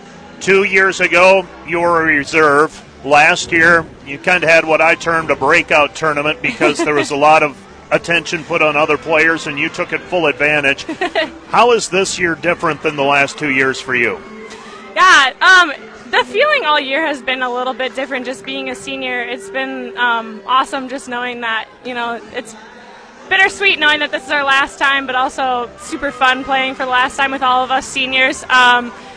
Two years ago, you were a reserve. Last year, you kind of had what I termed a breakout tournament because there was a lot of attention put on other players, and you took it full advantage. How is this year different than the last two years for you? Yeah, um, the feeling all year has been a little bit different just being a senior. It's been um, awesome just knowing that, you know, it's bittersweet knowing that this is our last time, but also super fun playing for the last time with all of us seniors. Um,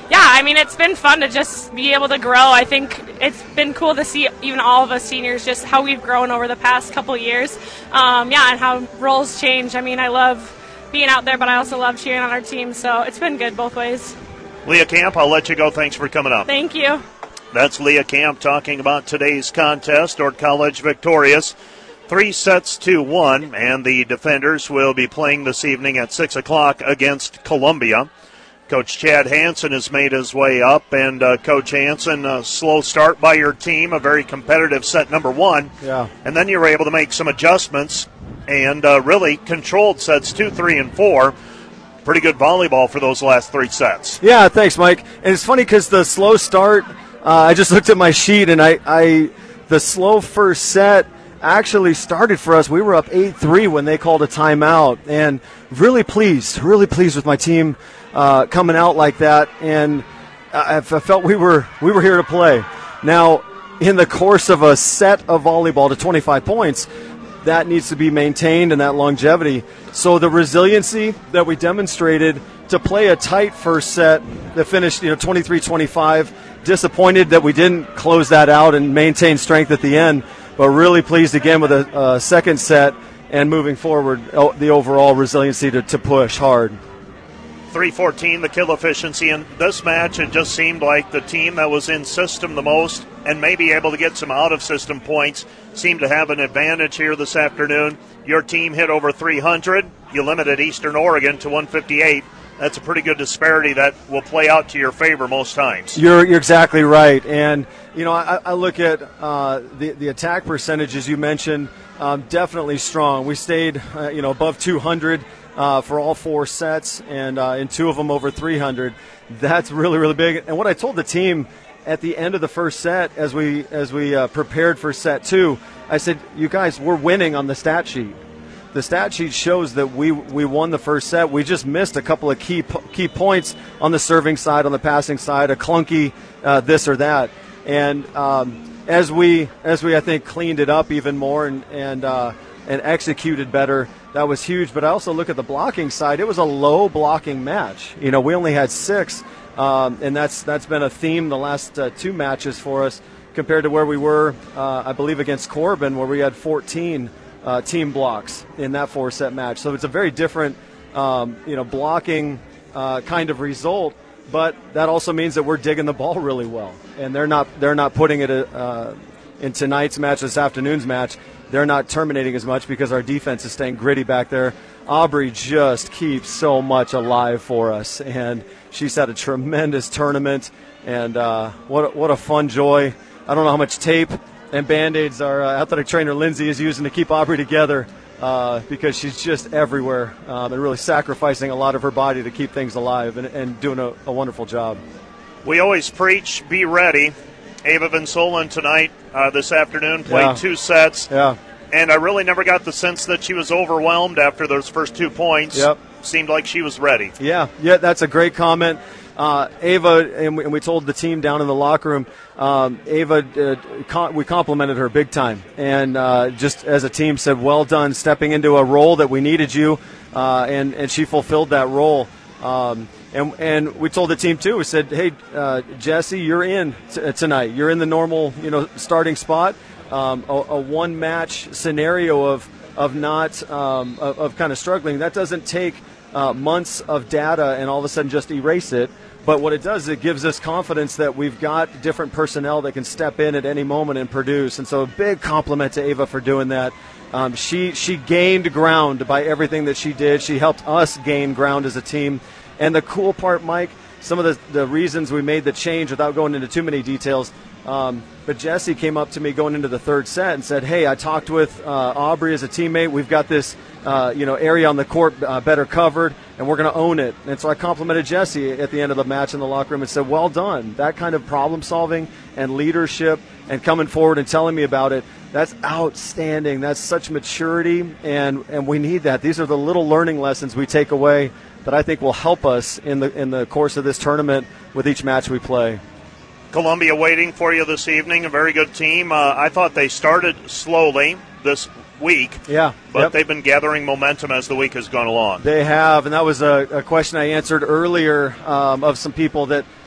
yeah, I mean, it's been fun to just be able to grow. I think it's been cool to see even all of us seniors just how we've grown over the past couple years. Um, yeah, and how roles change. I mean, I love being out there, but I also love cheering on our team, so it's been good both ways. Leah Camp, I'll let you go. Thanks for coming up. Thank you. That's Leah Camp talking about today's contest. Dordt College victorious, three sets to one, and the defenders will be playing this evening at six o'clock against Columbia. Coach Chad Hansen has made his way up, and uh, Coach Hansen, a slow start by your team, a very competitive set number one. Yeah. And then you were able to make some adjustments and uh, really controlled sets two, three, and four. Pretty good volleyball for those last three sets. Yeah, thanks, Mike. And it's funny because the slow start, uh, I just looked at my sheet, and I, I the slow first set actually started for us. We were up eight three when they called a timeout, and really pleased, really pleased with my team uh, coming out like that, and I, I felt we were we were here to play. Now, in the course of a set of volleyball to twenty-five points, that needs to be maintained and that longevity. So the resiliency that we demonstrated to play a tight first set that finished, you know, twenty-three twenty-five, disappointed that we didn't close that out and maintain strength at the end, but really pleased again with a uh, second set and moving forward, oh, the overall resiliency to, to push hard. three fourteen, the kill efficiency. In this match, it just seemed like the team that was in system the most and maybe able to get some out-of-system points seemed to have an advantage here this afternoon. Your team hit over three hundred. You limited Eastern Oregon to one fifty-eight. That's a pretty good disparity that will play out to your favor most times. You're, you're exactly right. And, you know, I, I look at uh, the, the attack percentages you mentioned, um, definitely strong. We stayed, uh, you know, above two hundred uh, for all four sets, and uh, in two of them over three hundred. That's really, really big. And what I told the team at the end of the first set as we as we uh, prepared for set two, I said, you guys, we're winning on the stat sheet. The stat sheet shows that we we won the first set. We just missed a couple of key key points on the serving side, on the passing side, a clunky uh, this or that. And um, as we as we I think cleaned it up even more and and uh, and executed better, that was huge. But I also look at the blocking side. It was a low blocking match. You know, we only had six, um, and that's that's been a theme the last uh, two matches for us compared to where we were, uh, I believe, against Corbin, where we had fourteen. Uh, team blocks in that four-set match. So it's a very different, um, you know, blocking uh, kind of result. But that also means that we're digging the ball really well, and they're not they're not putting it uh, in tonight's match, this afternoon's match. They're not terminating as much because our defense is staying gritty back there. Aubrey just keeps so much alive for us, and she's had a tremendous tournament. And uh, what a, what a fun joy! I don't know how much tape and Band-Aids our uh, athletic trainer Lindsay is using to keep Aubrey together uh, because she's just everywhere um, and really sacrificing a lot of her body to keep things alive and, and doing a, a wonderful job. We always preach, be ready. Ava Van Solen tonight, uh, this afternoon, played Yeah. two sets. Yeah. And I really never got the sense that she was overwhelmed after those first two points. Yep. Seemed like she was ready. Yeah, yeah, that's a great comment. Uh, Ava, and we, and we told the team down in the locker room, um, Ava, uh, com- we complimented her big time. And uh, just as a team said, well done stepping into a role that we needed you, uh, and, and she fulfilled that role. Um, and, and we told the team, too, we said, hey, uh, Jesse, you're in t- tonight. You're in the normal, you know, starting spot. Um, a, a one-match scenario of, of not, um, of, of kind of struggling. That doesn't take uh, months of data and all of a sudden just erase it. But what it does, it gives us confidence that we've got different personnel that can step in at any moment and produce. And so a big compliment to Ava for doing that. Um, she she gained ground by everything that she did. She helped us gain ground as a team. And the cool part, Mike, some of the, the reasons we made the change without going into too many details, um, but Jessie came up to me going into the third set and said, hey, I talked with uh, Aubrey as a teammate. We've got this uh, you know, area on the court uh, better covered, and we're going to own it. And so I complimented Jessie at the end of the match in the locker room and said, well done. That kind of problem solving and leadership and coming forward and telling me about it, that's outstanding. That's such maturity, and, and we need that. These are the little learning lessons we take away that I think will help us in the in the course of this tournament with each match we play. Columbia waiting for you this evening, a very good team. Uh, I thought they started slowly this week, yeah, but yep. they've been gathering momentum as the week has gone along. They have, and that was a, a question I answered earlier um, of some people that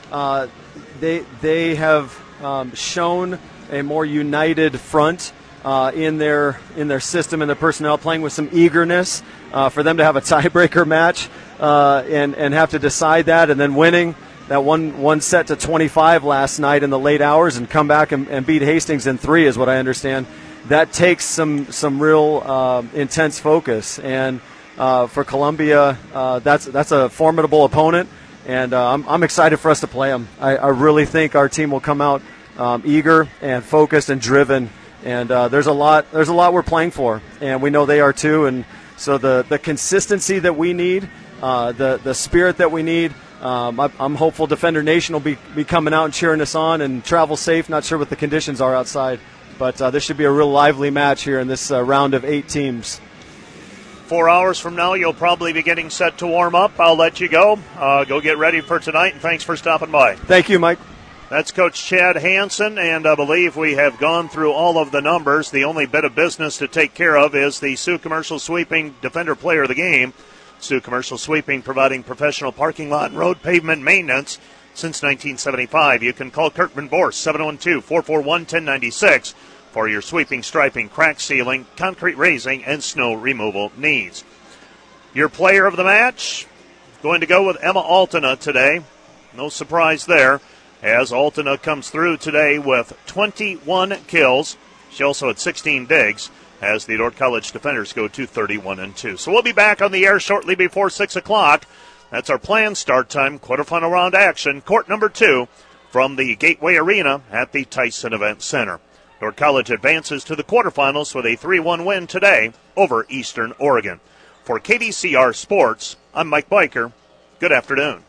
uh, they they have um, shown a more united front uh, in their in their system and their personnel, playing with some eagerness uh, for them to have a tiebreaker match uh, and and have to decide that, and then winning that one one set to twenty-five last night in the late hours and come back and, and beat Hastings in three, is what I understand. That takes some some real uh, intense focus, and uh, for Columbia, uh, that's that's a formidable opponent, and uh, I'm, I'm excited for us to play them. I, I really think our team will come out um, eager and focused and driven, and uh, there's a lot there's a lot we're playing for, and we know they are too. And so the the consistency that we need, uh, the the spirit that we need. Um, I, I'm hopeful Defender Nation will be be coming out and cheering us on, and travel safe. Not sure what the conditions are outside. But uh, this should be a real lively match here in this uh, round of eight teams. Four hours from now, you'll probably be getting set to warm up. I'll let you go. Uh, go get ready for tonight, and thanks for stopping by. Thank you, Mike. That's Coach Chad Hansen, and I believe we have gone through all of the numbers. The only bit of business to take care of is the Sioux Commercial Sweeping Defender Player of the Game. Sioux Commercial Sweeping, providing professional parking lot and road pavement maintenance since nineteen seventy-five. You can call Kirkman Borst, seven one two, four four one, one zero nine six, for your sweeping, striping, crack sealing, concrete raising, and snow removal needs. Your player of the match, going to go with Emma Altena today. No surprise there, as Altena comes through today with twenty-one kills. She also had sixteen digs, as the Dordt College Defenders go to thirty-one and two. So we'll be back on the air shortly before six o'clock. That's our planned start time. Quarterfinal round action, court number two, from the Gateway Arena at the Tyson Event Center. Dordt College advances to the quarterfinals with a three one win today over Eastern Oregon. For K D C R Sports, I'm Mike Biker. Good afternoon.